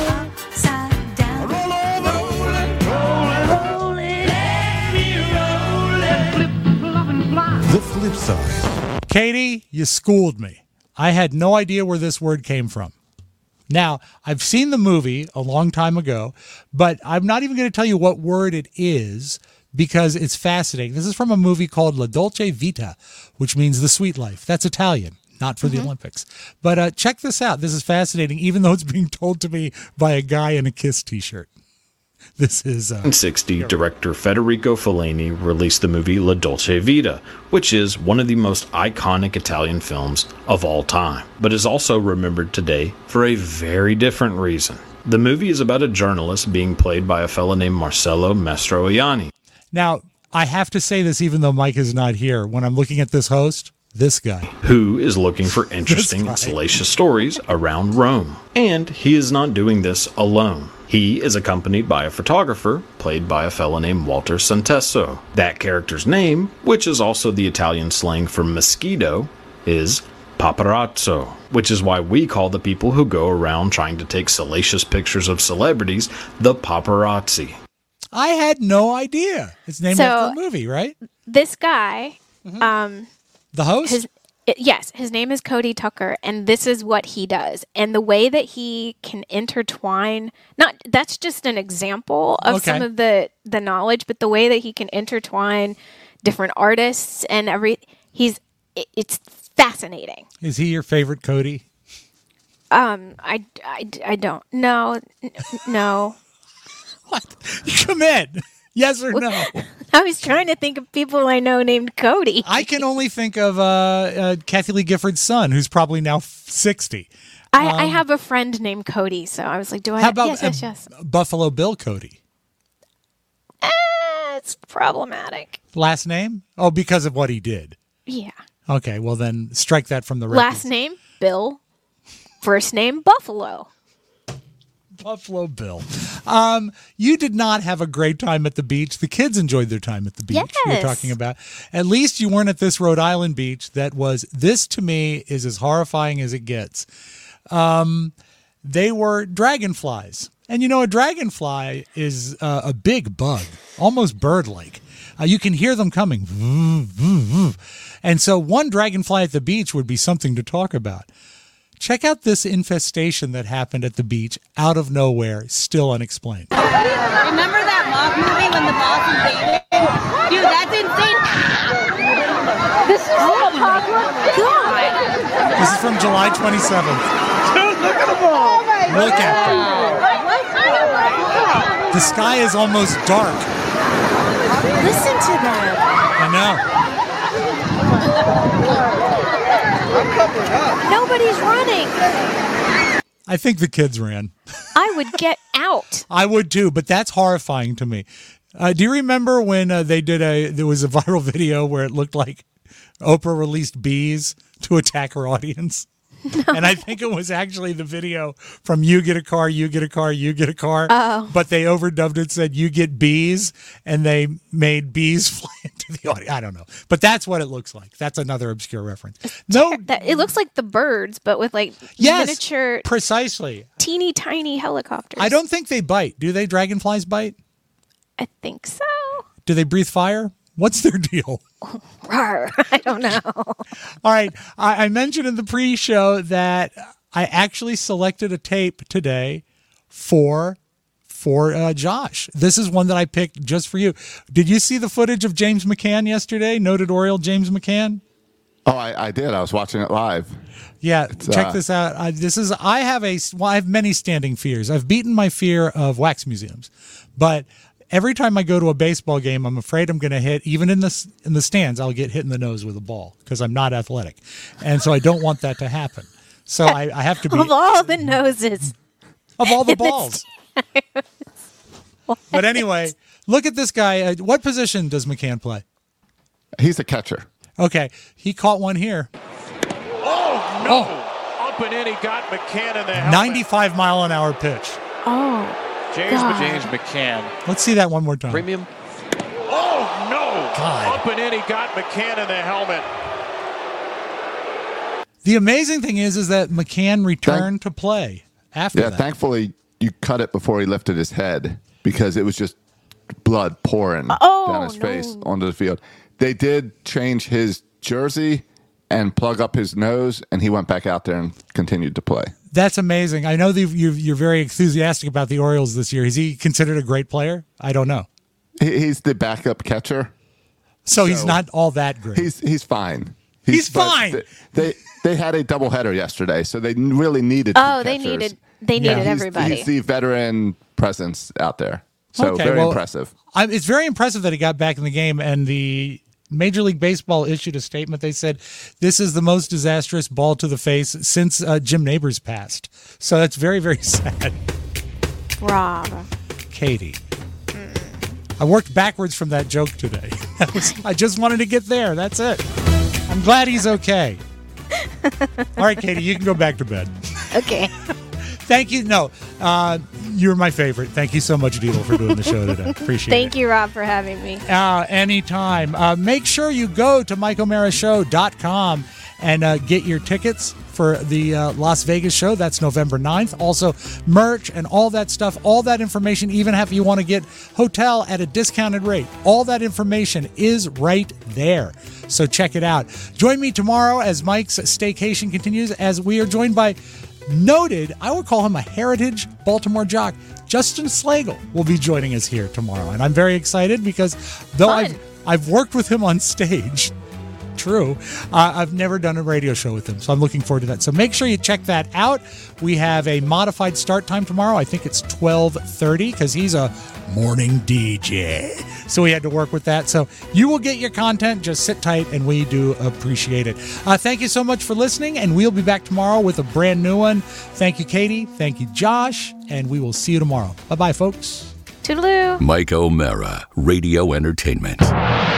The flip side. Katie, you schooled me. I had no idea where this word came from. Now, I've seen the movie a long time ago, but I'm not even going to tell you what word it is because it's fascinating. This is from a movie called La Dolce Vita, which means the sweet life. That's Italian, not for mm-hmm. the Olympics. But uh, check this out. This is fascinating, even though it's being told to me by a guy in a Kiss t-shirt. This is... Uh, nineteen sixty, director Federico Fellini released the movie La Dolce Vita, which is one of the most iconic Italian films of all time, but is also remembered today for a very different reason. The movie is about a journalist being played by a fellow named Marcello Mastroianni. Now, I have to say this even though Mike is not here. When I'm looking at this host, this guy. Who is looking for interesting and salacious stories around Rome. And he is not doing this alone. He is accompanied by a photographer, played by a fellow named Walter Santesso. That character's name, which is also the Italian slang for mosquito, is paparazzo, which is why we call the people who go around trying to take salacious pictures of celebrities the paparazzi. I had no idea. It's named So- after a movie, right? This guy, um, The host? his it, yes, his name is Cody Tucker, and this is what he does. And the way that he can intertwine, not that's just an example of Okay. some of the the knowledge, but the way that he can intertwine different artists and every he's it, it's fascinating. Is he your favorite Cody? Um, I, I, I don't no n- no. Come in. Yes or no? I was trying to think of people I know named Cody. I can only think of uh, uh, Kathy Lee Gifford's son, who's probably now sixty. I, I have a friend named Cody, so I was like, do I? How about yes, yes, uh, yes. Buffalo Bill Cody? Eh, it's problematic. Last name? Oh, because of what he did. Yeah. Okay, well then strike that from the record. Last name Bill. First name Buffalo. Buffalo Bill. Um, you did not have a great time at the beach. The kids enjoyed their time at the beach. You're Yes. talking about. At least you weren't at this Rhode Island beach that was, this to me is as horrifying as it gets. Um, they were dragonflies. And you know, a dragonfly is uh, a big bug, almost bird-like. Uh, you can hear them coming. And so one dragonfly at the beach would be something to talk about. Check out this infestation that happened at the beach out of nowhere, still unexplained. Remember that mob movie when the boss invaded? Dude, that's insane. This is oh my god. This is from July twenty-seventh. Dude, look at them all. Look at them. The sky is almost dark. Listen to them. I know. Nobody's running. I think the kids ran. I would get out. I would too, but that's horrifying to me. Uh, do you remember when uh, they did a, there was a viral video where it looked like Oprah released bees to attack her audience? No. And I think it was actually the video from You Get a Car, You Get a Car, You Get a Car. Oh. But they overdubbed it, said You Get Bees, and they made bees fly into the audience. I don't know. But that's what it looks like. That's another obscure reference. No, That, it looks like the birds, but with like yes, miniature, precisely. teeny tiny helicopters. I don't think they bite. Do they dragonflies bite? I think so. Do they breathe fire? What's their deal? Rawr. I don't know. All right. I, I mentioned in the pre-show that I actually selected a tape today for for uh, Josh. This is one that I picked just for you. Did you see the footage of James McCann yesterday? Noted Oriole James McCann? Oh, I, I did. I was watching it live. Yeah, It's, check uh, this out. I, this is I have a well, I have many standing fears. I've beaten my fear of wax museums, but every time I go to a baseball game, I'm afraid I'm going to hit, even in the in the stands, I'll get hit in the nose with a ball because I'm not athletic, and so I don't want that to happen. So I, I have to be Of all the noses. of all the in the balls. But anyway, look at this guy. Uh, what position does McCann play? He's a catcher. Okay, he caught one here. Oh, no. Up and in, he got McCann in the helmet. ninety-five mile an hour pitch. Oh, James, God. James McCann. Let's see that one more time. Premium. Oh, no. God. Up and in, he got McCann in the helmet. The amazing thing is, is that McCann returned to play after Yeah, that. thankfully you cut it before he lifted his head because it was just blood pouring Oh, down his no. face onto the field. They did change his jersey and plug up his nose, and he went back out there and continued to play. That's amazing. I know that you're, you're very enthusiastic about the Orioles this year. Is he considered a great player? I don't know. He, he's the backup catcher. So, he's So- not all that great. He's he's fine. He's but fine. th- They they had a doubleheader yesterday, so they really needed. two Oh, they catchers. needed they Yeah. needed He's- everybody. He's the veteran presence out there. So Okay, very well, impressive. I, it's very impressive that he got back in the game, and the Major League Baseball issued a statement. They said, this is the most disastrous ball to the face since uh, Jim Neighbors passed. So that's very, very sad. Rob. Katie. I worked backwards from that joke today. That was, I just wanted to get there. That's it. I'm glad he's okay. All right, Katie, you can go back to bed. Okay. Thank you. No, uh, you're my favorite. Thank you so much, Deedle, for doing the show today. Appreciate Thank it. you, Rob, for having me. Uh, anytime. Uh, make sure you go to mike o'mara show dot com and uh, get your tickets for the uh, Las Vegas show. That's November ninth. Also, merch and all that stuff, all that information, even if you want to get hotel at a discounted rate, all that information is right there. So check it out. Join me tomorrow as Mike's staycation continues, as we are joined by noted, I would call him a heritage Baltimore jock, Justin Slagle will be joining us here tomorrow. And I'm very excited because though Fun. I've, I've worked with him on stage, true, uh, I've never done a radio show with him. So I'm looking forward to that. So make sure you check that out. We have a modified start time tomorrow. I think it's twelve thirty because he's a morning D J. So we had to work with that. So you will get your content. Just sit tight, and we do appreciate it. Uh, thank you so much for listening, and we'll be back tomorrow with a brand new one. Thank you, Katie. Thank you, Josh, and we will see you tomorrow. Bye-bye, folks. Toodaloo. Mike O'Mara, Radio Entertainment.